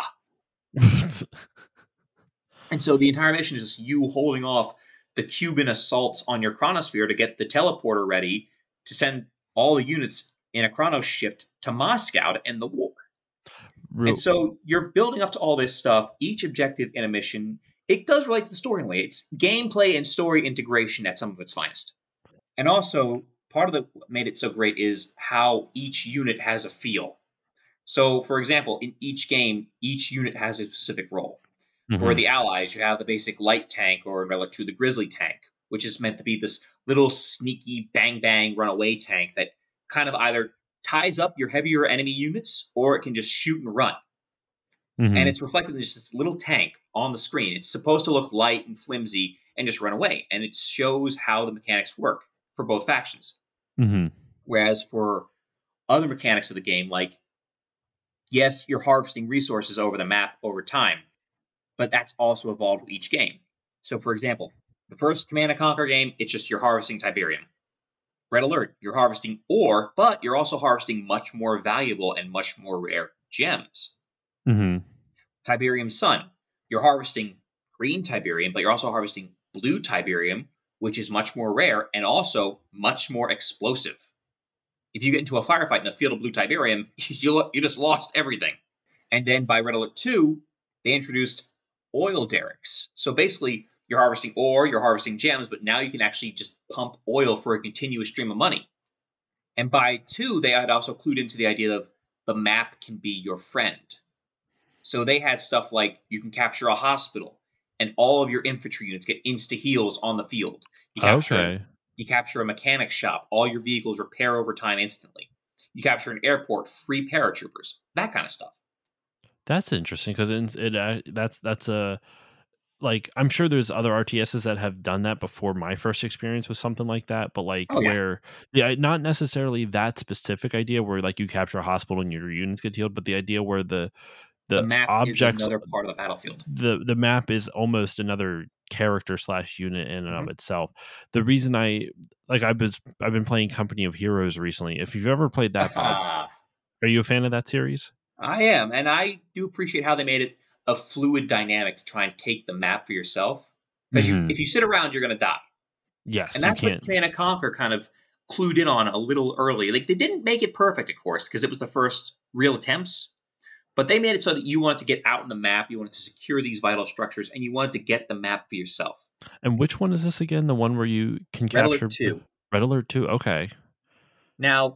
And so the entire mission is just you holding off the Cuban assaults on your chronosphere to get the teleporter ready to send all the units in a chrono shift to Moscow to end the war. And Real, so you're building up to all this stuff. Each objective in a mission, it does relate to the story in a way. It's gameplay and story integration at some of its finest. And also, part of the what made it so great is how each unit has a feel. So, for example, in each game, each unit has a specific role. For Hmm. the allies, you have the basic light tank, or in Red Alert 2, the Grizzly tank, which is meant to be this little sneaky bang bang runaway tank that kind of either ties up your heavier enemy units or it can just shoot and run. And Hmm. it's reflected in just this little tank on the screen. It's supposed to look light and flimsy and just run away. And it shows how the mechanics work for both factions. Hmm. Whereas for other mechanics of the game, like, yes, you're harvesting resources over the map over time, but that's also evolved with each game. So, for example, the first Command and Conquer game, it's just you're harvesting Tiberium. Red Alert, you're harvesting ore, but you're also harvesting much more valuable and much more rare gems. Hmm. Tiberium Sun, you're harvesting green Tiberium, but you're also harvesting blue Tiberium, which is much more rare and also much more explosive. If you get into a firefight in a field of blue Tiberium, you just lost everything. And then by Red Alert 2, they introduced oil derricks. So basically, you're harvesting ore, you're harvesting gems, but now you can actually just pump oil for a continuous stream of money. And by 2, they had also clued into the idea of the map can be your friend. So they had stuff like you can capture a hospital, and all of your infantry units get insta heals on the field. Okay. You capture a mechanic shop, all your vehicles repair over time instantly. You capture an airport, free paratroopers, that kind of stuff. That's interesting because that's a like I'm sure there's other RTSs that have done that before my first experience with something like that, but like Oh yeah, where yeah, not necessarily that specific idea where like you capture a hospital and your units get healed, but the idea where the the map is objects another part of the battlefield. the map is almost another character slash unit in and of Mhm. itself. The reason I like I've been playing Company of Heroes recently. If you've ever played that, Bob, are you a fan of that series? I am, and I do appreciate how they made it a fluid dynamic to try and take the map for yourself. Because Hmm. if you sit around, you're going to die, and Yes, you that's what can't. Command and Conquer kind of clued in on a little early. Like they didn't make it perfect, of course, because it was the first real attempts. But they made it so that you wanted to get out in the map, you wanted to secure these vital structures, and you wanted to get the map for yourself. And which one is this again? The one where you can Red Alert capture 2. Red Alert 2? Okay. Now,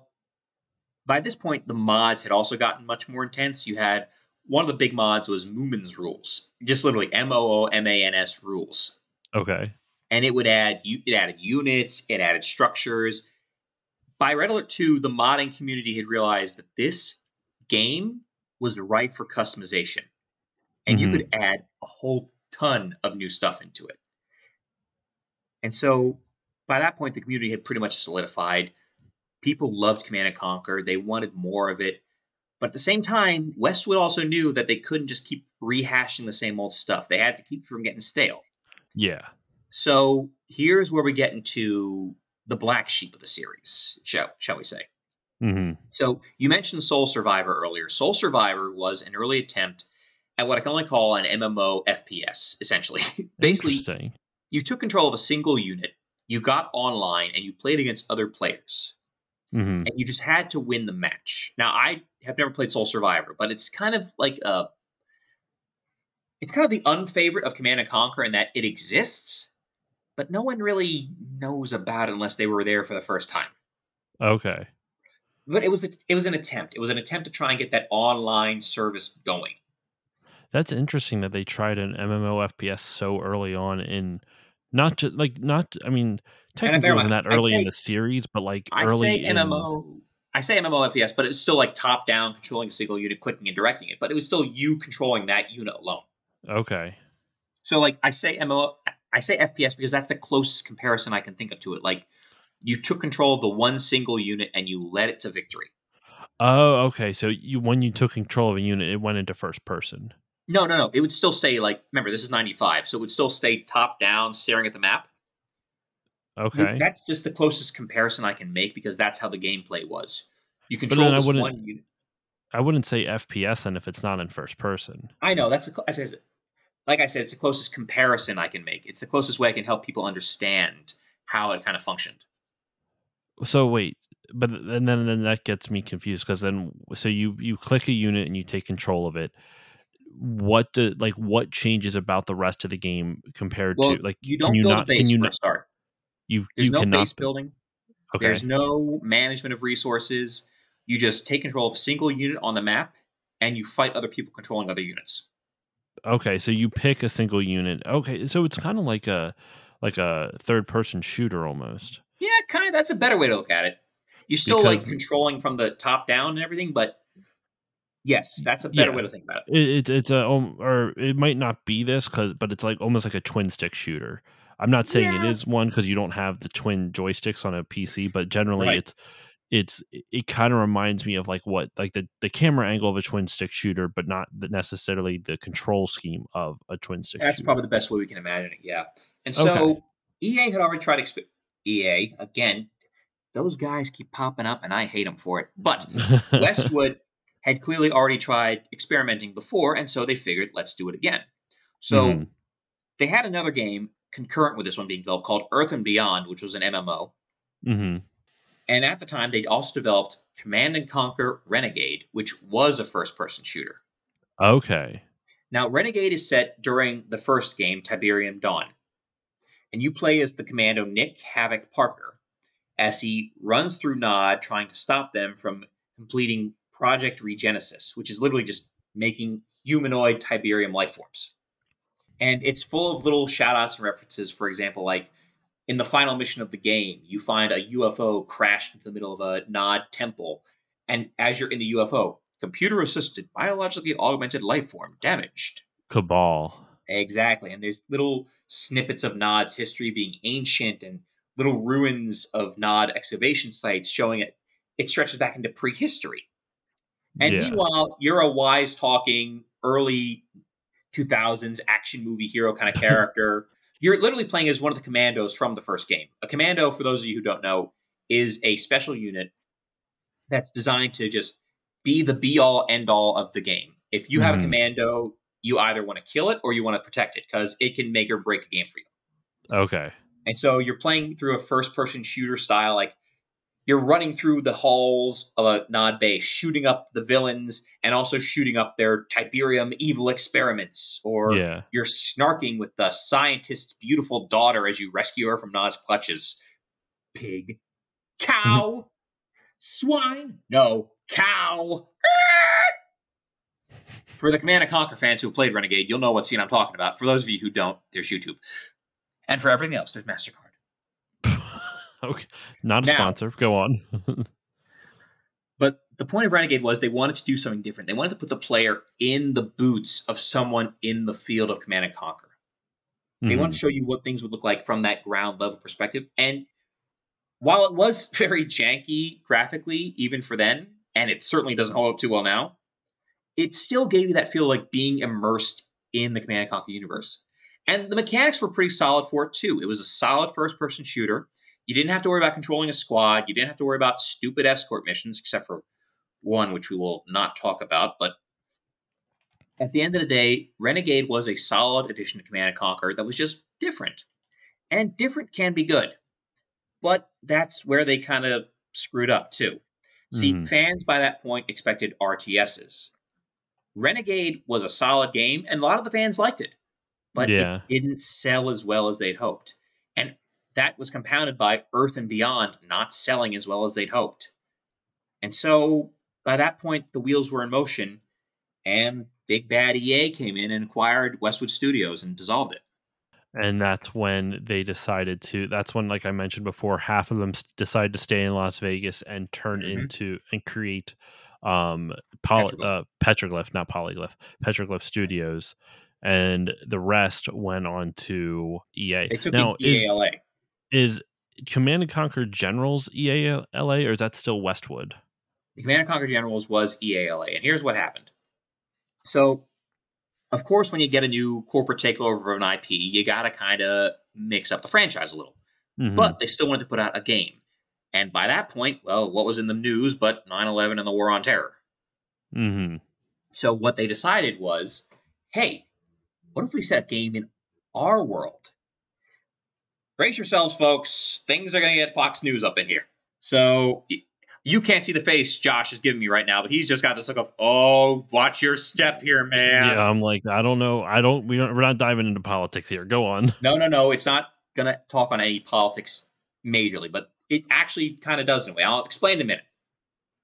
by this point, the mods had also gotten much more intense. You had one of the big mods was Moomin's rules, just literally MOOMANS rules, Okay. and it added units, it added structures. By Red Alert 2, the modding community had realized that this game was ripe for customization, and you could Mhm. add a whole ton of new stuff into it. And so by that point, the community had pretty much solidified. People loved Command and Conquer. They wanted more of it. But at the same time, Westwood also knew that they couldn't just keep rehashing the same old stuff. They had to keep it from getting stale. Yeah. So here's where we get into the black sheep of the series, shall we say. Mhm. So you mentioned Soul Survivor earlier. Soul Survivor was an early attempt at what I can only call an MMO FPS, essentially. Basically, Interesting. you took control of a single unit, you got online, and you played against other players. Mhm. And you just had to win the match. Now, I have never played Soul Survivor, but it's kind of like it's kind of the unfavorite of Command and Conquer in that it exists, but no one really knows about it unless they were there for the first time. Okay. But it was an attempt. It was an attempt to try and get that online service going. That's interesting that they tried an MMO FPS so early on in not just like not I mean, And technically bear it in wasn't mind, that early in the series, but like I say early in MMO, I say MMO FPS, but it's still like top down, controlling a single unit, clicking and directing it. But it was still you controlling that unit alone. okay. So like I say MMO, I say FPS because that's the closest comparison I can think of to it. Like you took control of the one single unit and you led it to victory. Oh, okay. So you when you took control of a unit, it went into first person. No, no, no. It would still stay like remember this is 95, so it would still stay top down, staring at the map. Okay. That's just the closest comparison I can make because that's how the gameplay was. You But then control this one unit. I wouldn't say FPS then if it's not in first person. I know that's like I said, it's the closest comparison I can make. It's the closest way I can help people understand how it kind of functioned. So wait, but then that gets me confused because then so you click a unit and you take control of it. What changes about the rest of the game compared to Well, like you don't build a can base you for a not start. There's you no cannot base building. There's okay. no management of resources. You just take control of a single unit on the map and you fight other people controlling other units. Okay, so you pick a single unit. Okay, so it's kind of like a third person shooter almost. Yeah, kind of. That's a better way to look at it. You're still like Because controlling from the top down and everything, but yes, that's a better way yeah, to think about it. it's a or it might not be this but it's like almost like a twin stick shooter. I'm not saying it Yeah, is one because you don't have the twin joysticks on a PC, but generally right. it kind of reminds me of like what like the camera angle of a twin stick shooter, but not necessarily the control scheme of a twin stick That's probably shooter. the best way we can imagine it. Yeah, and Okay. so EA had already tried. EA again. Those guys keep popping up, and I hate them for it. But Westwood had clearly already tried experimenting before, and so they figured, let's do it again. hmm So they had another game concurrent with this one being developed called Earth and Beyond, which was an MMO. hmm And at the time, they'd also developed Command and Conquer Renegade, which was a first person shooter. Okay. Now, Renegade is set during the first game, Tiberium Dawn, and you play as the commando Nick Havoc Parker as he runs through Nod trying to stop them from completing Project Regenesis, which is literally just making humanoid Tiberium life forms. And it's full of little shout outs and references. For example, like in the final mission of the game, you find a UFO crashed into the middle of a Nod temple. And as you're in the UFO, computer assisted, biologically augmented life form damaged. Cabal. Exactly. And there's little snippets of Nod's history being ancient and little ruins of Nod excavation sites showing it stretches back into prehistory. And Yeah. meanwhile, you're a wise talking early 2000s action movie hero kind of character. You're literally playing as one of the commandos from the first game. A commando, for those of you who don't know, is a special unit that's designed to just be the be all end all of the game. If you have a hmm commando, you either want to kill it or you want to protect it because it can make or break a game for you. Okay. And so you're playing through a first person shooter style, like you're running through the halls of a Nod base, shooting up the villains and also shooting up their Tiberium evil experiments. Or Yeah. you're snarking with the scientist's beautiful daughter as you rescue her from Nod's clutches. Pig. Cow. Swine. No. Cow. For the Command and Conquer fans who have played Renegade, you'll know what scene I'm talking about. For those of you who don't, there's YouTube. And for everything else, there's MasterCard. Okay. Not a Now, sponsor. Go on. but the point of Renegade was they wanted to do something different. They wanted to put the player in the boots of someone in the field of Command and Conquer. They wanted hmm to show you what things would look like from that ground level perspective. And while it was very janky graphically, even for then, and it certainly doesn't hold up too well now, it still gave you that feel like being immersed in the Command and Conquer universe. And the mechanics were pretty solid for it too. It was a solid first person shooter. You didn't have to worry about controlling a squad. You didn't have to worry about stupid escort missions, except for one, which we will not talk about. But at the end of the day, Renegade was a solid addition to Command and Conquer that was just different. And different can be good. But that's where they kind of screwed up too. See, hmm fans by that point expected RTSs. Renegade was a solid game, and a lot of the fans liked it, but it Yeah. didn't sell as well as they'd hoped. And that was compounded by Earth and Beyond not selling as well as they'd hoped. And so by that point, the wheels were in motion, and Big Bad EA came in and acquired Westwood Studios and dissolved it. And that's when they decided to. That's when, like I mentioned before, half of them decided to stay in Las Vegas and turn Mm-hmm. into and create Petroglyph. Petroglyph, not Polyglyph, Petroglyph Studios, and the rest went on to EA. They took in Now, EALA. is Command and Conquer Generals EALA, or is that still Westwood? The Command and Conquer Generals was EALA, and here's what happened. So, of course, when you get a new corporate takeover of an IP, you got to kind of mix up the franchise a little. hmm But they still wanted to put out a game. And by that point, well, what was in the news but 9/11 and the War on Terror? hmm So what they decided was, hey, what if we set a game in our world? Brace yourselves, folks. Things are going to get Fox News up in here. So you can't see the face Josh is giving me right now, but he's just got this look of, oh, watch your step here, man. Yeah, I'm like, I don't know. We're not diving into politics here. Go on. No. It's not going to talk on any politics majorly, but it actually kind of does in a way. I'll explain in a minute.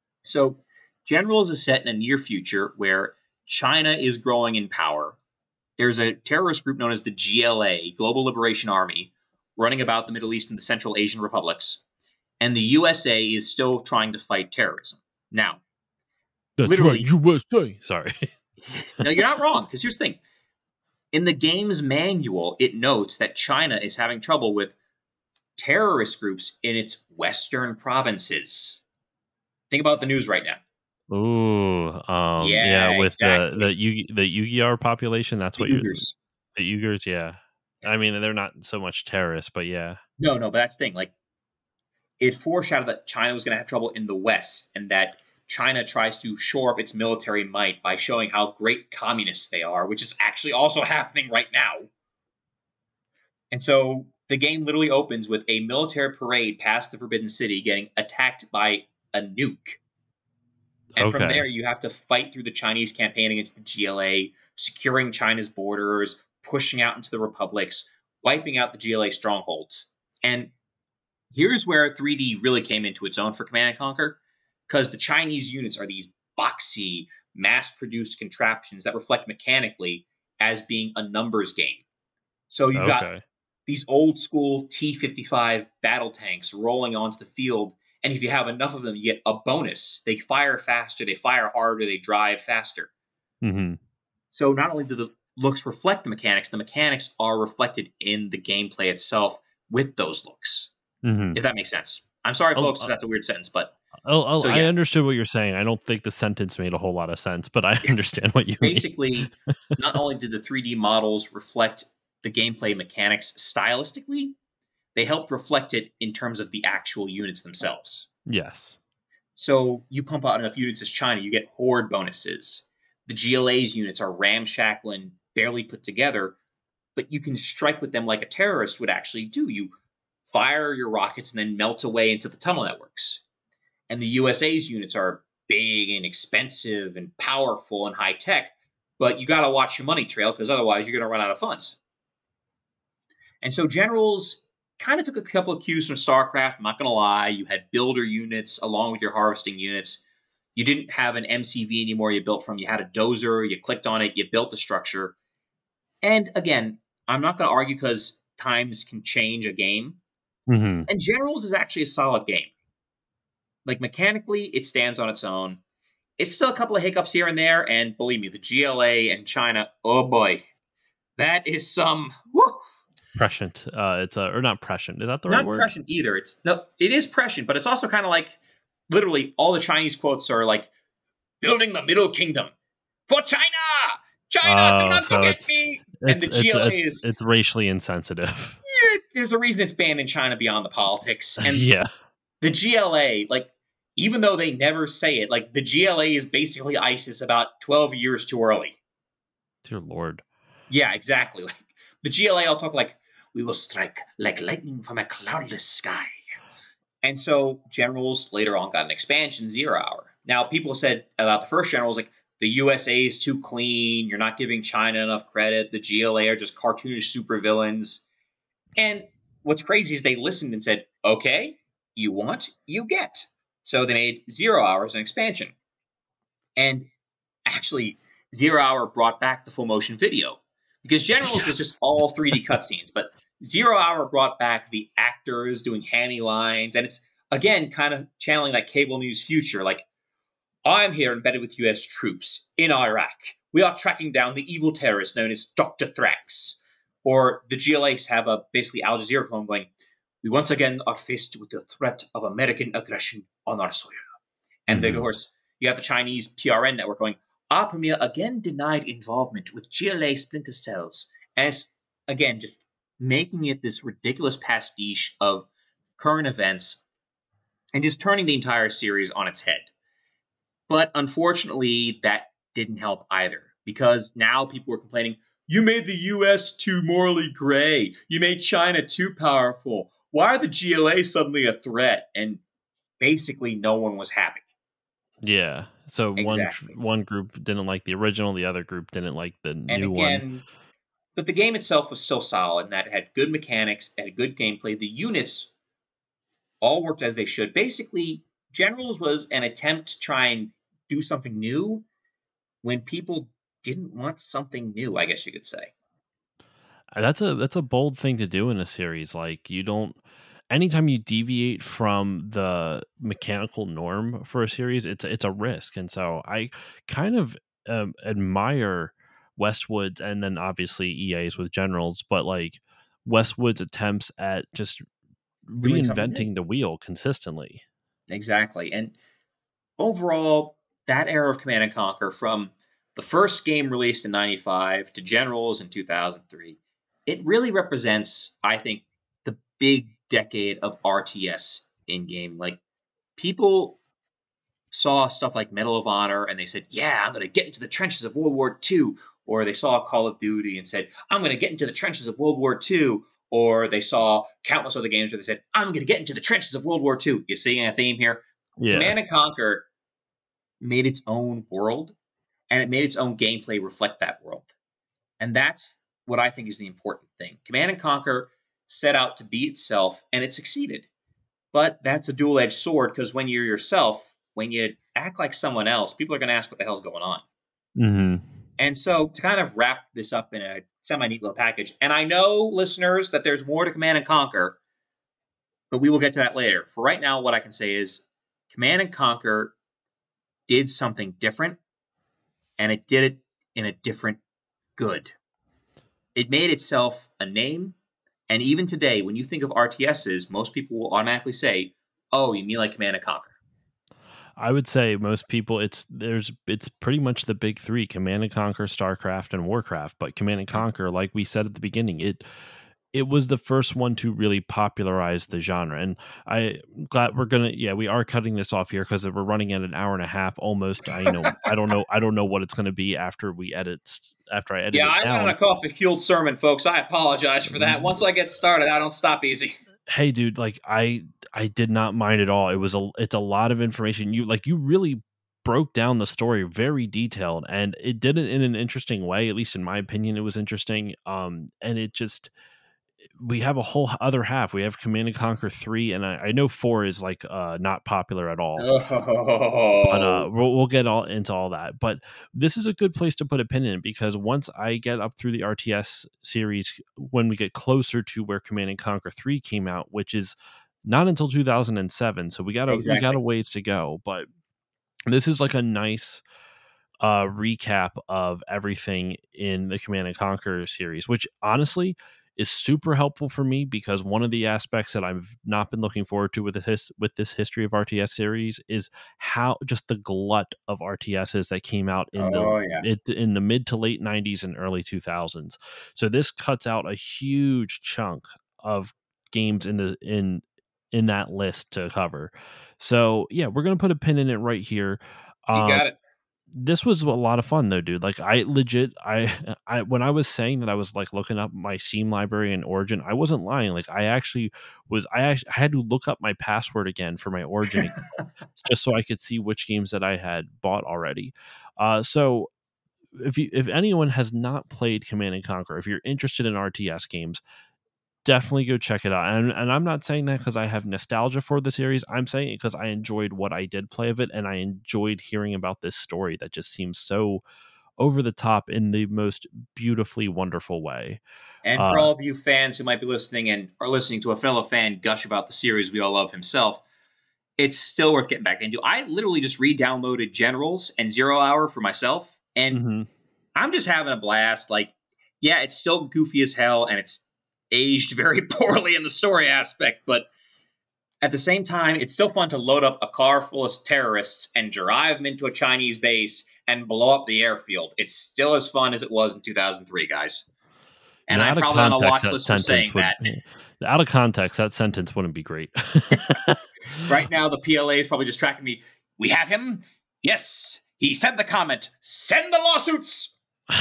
So Generals is set in a near future where China is growing in power, there's a terrorist group known as the GLA, Global Liberation Army, running about the Middle East and the Central Asian republics. And the USA is still trying to fight terrorism. Now, That's literally, right, USA. Sorry. no, you're not wrong, because here's the thing. In the game's manual, it notes that China is having trouble with terrorist groups in its western provinces. Think about the news right now. Ooh, yeah, Yeah, with the exactly. Uyghur population, that's The what you Uyghurs. the Uyghurs, yeah. I mean, they're not so much terrorists, but yeah. No, but that's the thing. Like, it foreshadowed that China was going to have trouble in the West, and that China tries to shore up its military might by showing how great communists they are, which is actually also happening right now. And so the game literally opens with a military parade past the Forbidden City getting attacked by a nuke. And from there, Okay. you have to fight through the Chinese campaign against the GLA, securing China's borders, pushing out into the republics, wiping out the GLA strongholds. And here's where 3D really came into its own for Command and Conquer, because the Chinese units are these boxy, mass-produced contraptions that reflect mechanically as being a numbers game. So you've got Okay. these old school T-55 battle tanks rolling onto the field, and if you have enough of them, you get a bonus. They fire faster, they fire harder, they drive faster. Mhm. So not only do the looks reflect the mechanics are reflected in the gameplay itself with those looks. Mhm. If that makes sense. I'm sorry, Oh, folks, if that's a weird sentence, but I yeah, understood what you're saying. I don't think the sentence made a whole lot of sense, but I understand what you mean. basically, not only did the 3D models reflect the gameplay mechanics stylistically, they helped reflect it in terms of the actual units themselves. Yes. So you pump out enough units as China, you get horde bonuses. The GLA's units are ramshackle and barely put together, but you can strike with them like a terrorist would actually do. You fire your rockets and then melt away into the tunnel networks. And the USA's units are big and expensive and powerful and high tech, but you got to watch your money trail because otherwise you're going to run out of funds. And so generals kind of took a couple of cues from StarCraft. I'm not going to lie. You had builder units along with your harvesting units. You didn't have an MCV anymore you built from. You had a dozer. You clicked on it. You built the structure. And again, I'm not going to argue because times can change a game. Mhm. And Generals is actually a solid game. Like mechanically, it stands on its own. It's still a couple of hiccups here and there. And believe me, the GLA and China, oh boy, that is some. Woo, Prescient. It's or not prescient. Is that the right not word? prescient either. It is prescient, but it's also kind of like literally all the Chinese quotes are like building the Middle Kingdom for China. China, do Oh, not so forget me. And the GLA is it's racially insensitive. there's a reason it's banned in China beyond the politics. And Yeah. the GLA, like even though they never say it, like the GLA is basically ISIS about 12 years too early. Dear Lord. Yeah, exactly. Like the GLA, I'll talk like we will strike like lightning from a cloudless sky. And so generals later on got an expansion, 0 Hour. Now, people said about the first generals, like, the USA is too clean. You're not giving China enough credit. The GLA are just cartoonish supervillains. And what's crazy is they listened and said, okay, you want, you get. So they made 0 Hours an expansion. And actually, 0 Hour brought back the full motion video because Generals was just Yes. all 3D cutscenes, but 0 Hour brought back the actors doing hammy lines, and it's again kind of channeling that cable news future. Like, I'm here embedded with U.S. troops in Iraq. We are tracking down the evil terrorist known as Dr. Thrax. Or the GLAs have a basically Al Jazeera clone going, we once again are faced with the threat of American aggression on our soil. And then, of Mhm. course, you got the Chinese PRN network going, our premier again denied involvement with GLA splinter cells. And it's, again, just making it this ridiculous pastiche of current events and just turning the entire series on its head. But unfortunately, that didn't help either because now people were complaining, you made the US too morally gray. You made China too powerful. Why are the GLA suddenly a threat? And basically, no one was happy. Yeah. So Exactly. one group didn't like the original, the other group didn't like the And new one. again, but the game itself was still solid and that it had good mechanics and a good gameplay. The units all worked as they should. Basically, Generals was an attempt to try and do something new when people didn't want something new, I guess you could say. That's a bold thing to do in a series. Like, you don't, anytime you deviate from the mechanical norm for a series, it's a risk. And so I kind of admire Westwood's, and then obviously EA's with Generals, but like Westwood's attempts at just Doing something new. reinventing the wheel consistently. Exactly. And overall, that era of Command and Conquer, from the first game released in 95 to Generals in 2003, it really represents, I think, the big decade of RTS in game. Like, people saw stuff like Medal of Honor and they said, yeah, I'm going to get into the trenches of World War II. Or they saw Call of Duty and said, I'm going to get into the trenches of World War II. Or they saw countless other games where they said, I'm going to get into the trenches of World War II. You seeing a theme here? Yeah. Command and Conquer made its own world, and it made its own gameplay reflect that world. And that's what I think is the important thing. Command and Conquer set out to be itself, and it succeeded. But that's a dual-edged sword, because when you're yourself, when you act like someone else, people are going to ask what the hell's going on. Mm-hmm. And so to kind of wrap this up in a semi-neat little package, and I know, listeners, that there's more to Command and Conquer, but we will get to that later. For right now, what I can say is Command and Conquer did something different, and it did it in a different good. It made itself a name, and even today, when you think of RTSs, most people will automatically say, oh, you mean like Command and Conquer. I would say most people, it's pretty much the big three: Command and Conquer, StarCraft, and Warcraft. But Command and Conquer, like we said at the beginning, it was the first one to really popularize the genre. And I'm glad we are cutting this off here because we're running at an hour and a half almost. I don't know what it's going to be after I edit it down. I went on a coffee-fueled sermon, folks. I apologize for that. Once I get started, I don't stop easy. Hey, dude, like I did not mind at all. It's a lot of information. You really broke down the story very detailed, and it did it in an interesting way. At least in my opinion, it was interesting. And it just, we have a whole other half. We have Command and Conquer 3, and I know 4 is like not popular at all. But we'll get into all that. But this is a good place to put a pin in, because once I get up through the RTS series, when we get closer to where Command and Conquer 3 came out, which is not until 2007, so we got a ways to go. But this is like a nice recap of everything in the Command and Conquer series, which honestly is super helpful for me, because one of the aspects that I've not been looking forward to with this history of RTS series is how just the glut of RTSs that came out in the mid to late 90s and early 2000s. So this cuts out a huge chunk of games in that list to cover. So yeah, we're gonna put a pin in it right here. You got it. This was a lot of fun though, dude. Like I when I was saying that I was like looking up my Steam library and Origin, I wasn't lying. Like I had to look up my password again for my Origin just so I could see which games that I had bought already. So if anyone has not played Command and Conquer, if you're interested in RTS games, definitely go check it out. And I'm not saying that because I have nostalgia for the series. I'm saying it because I enjoyed what I did play of it, and I enjoyed hearing about this story that just seems so over the top in the most beautifully wonderful way. And for all of you fans who might be listening and are listening to a fellow fan gush about the series we all love himself, it's still worth getting back into. I literally just re-downloaded Generals and Zero Hour for myself, and I'm just having a blast. Like, yeah, it's still goofy as hell, and it's aged very poorly in the story aspect, but at the same time, it's still fun to load up a car full of terrorists and drive them into a Chinese base and blow up the airfield. It's still as fun as it was in 2003, guys. And I'm probably on a watch list for saying that. Out of context, that sentence wouldn't be great. Right now, the PLA is probably just tracking me. We have him? Yes. He sent the comment. Send the lawsuits.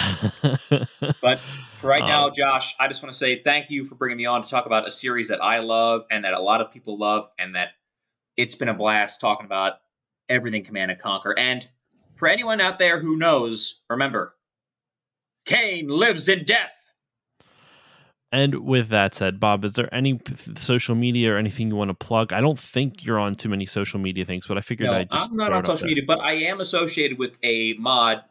But for right now, Josh, I just want to say thank you for bringing me on to talk about a series that I love and that a lot of people love, and that it's been a blast talking about everything Command and Conquer. And for anyone out there who knows, remember, Cain lives in death. And with that said, Bob, is there any social media or anything you want to plug? I don't think you're on too many social media things, but I figured I'm not on social media, but I am associated with a mod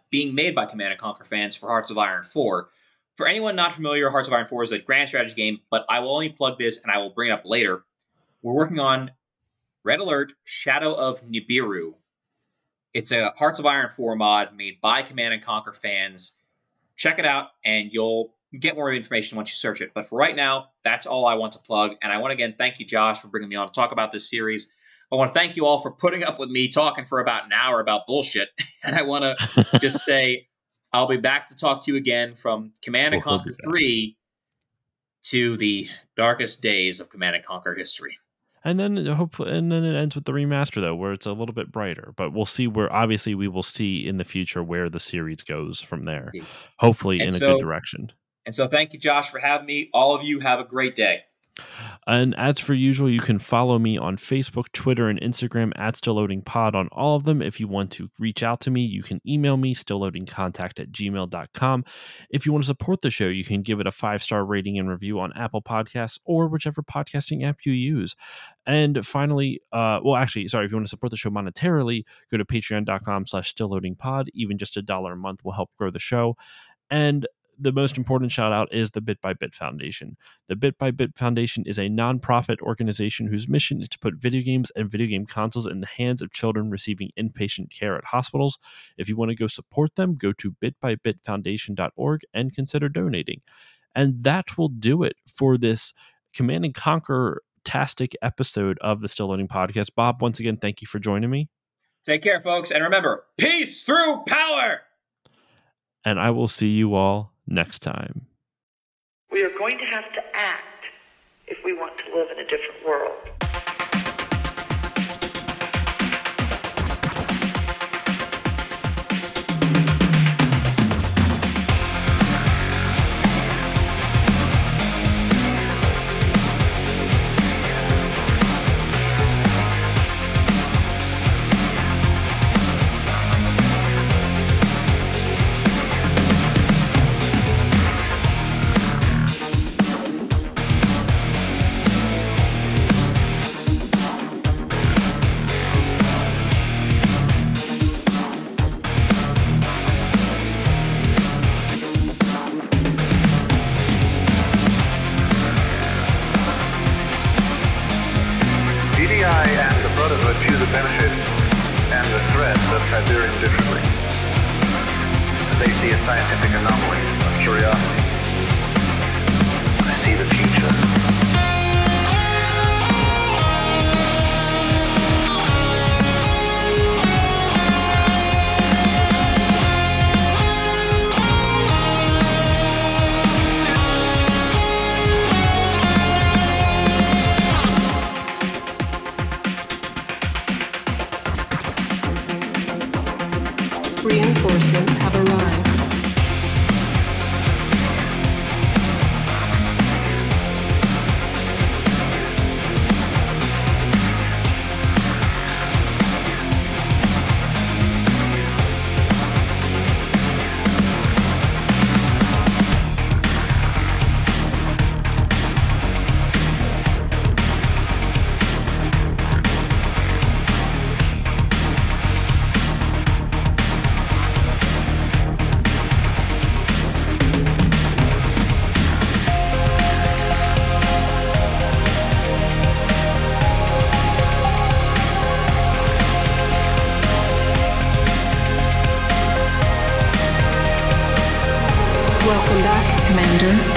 being made by Command & Conquer fans for Hearts of Iron 4. For anyone not familiar, Hearts of Iron 4 is a grand strategy game, but I will only plug this and I will bring it up later. We're working on Red Alert Shadow of Nibiru. It's a Hearts of Iron 4 mod made by Command & Conquer fans. Check it out, and you'll get more information once you search it. But for right now, that's all I want to plug. And I want to again thank you, Josh, for bringing me on to talk about this series. I want to thank you all for putting up with me talking for about an hour about bullshit. And I want to just say I'll be back to talk to you again from Command & Conquer 3 to the darkest days of Command & Conquer history. And then hopefully, and then it ends with the remaster though, where it's a little bit brighter. But we'll see where. Obviously, we will see in the future where the series goes from there. Hopefully, in a good direction. And so, thank you, Josh, for having me. All of you have a great day. And as for usual, you can follow me on Facebook, Twitter, and Instagram at StillLoadingPod on all of them. If you want to reach out to me, you can email me, stillloadingcontact@gmail.com. If you want to support the show, you can give it a 5-star rating and review on Apple Podcasts or whichever podcasting app you use. And finally, if you want to support the show monetarily, go to patreon.com/stillloadingpod. Even just $1 a month will help grow the show. And the most important shout out is the Bit by Bit Foundation. The Bit by Bit Foundation is a nonprofit organization whose mission is to put video games and video game consoles in the hands of children receiving inpatient care at hospitals. If you want to go support them, go to bitbybitfoundation.org and consider donating. And that will do it for this Command & Conquer-tastic episode of the Still Loading Podcast. Bob, once again, thank you for joining me. Take care, folks. And remember, peace through power! And I will see you all next time. We are going to have to act if we want to live in a different world. Reinforcements have arrived. Welcome back, Commander.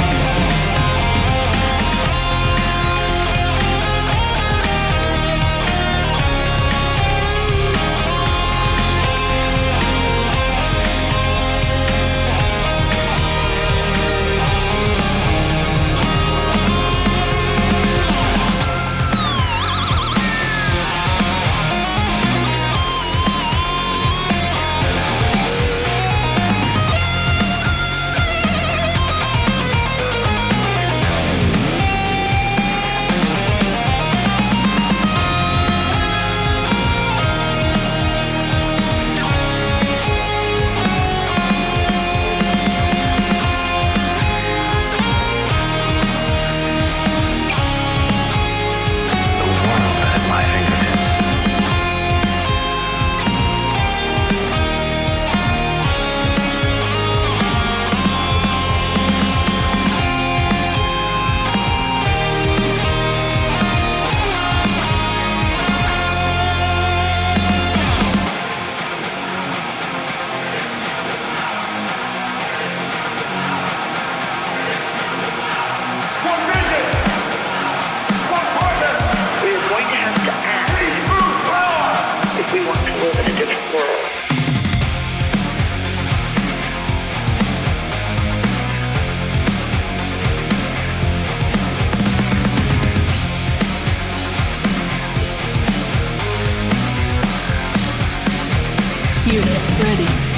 Unit ready.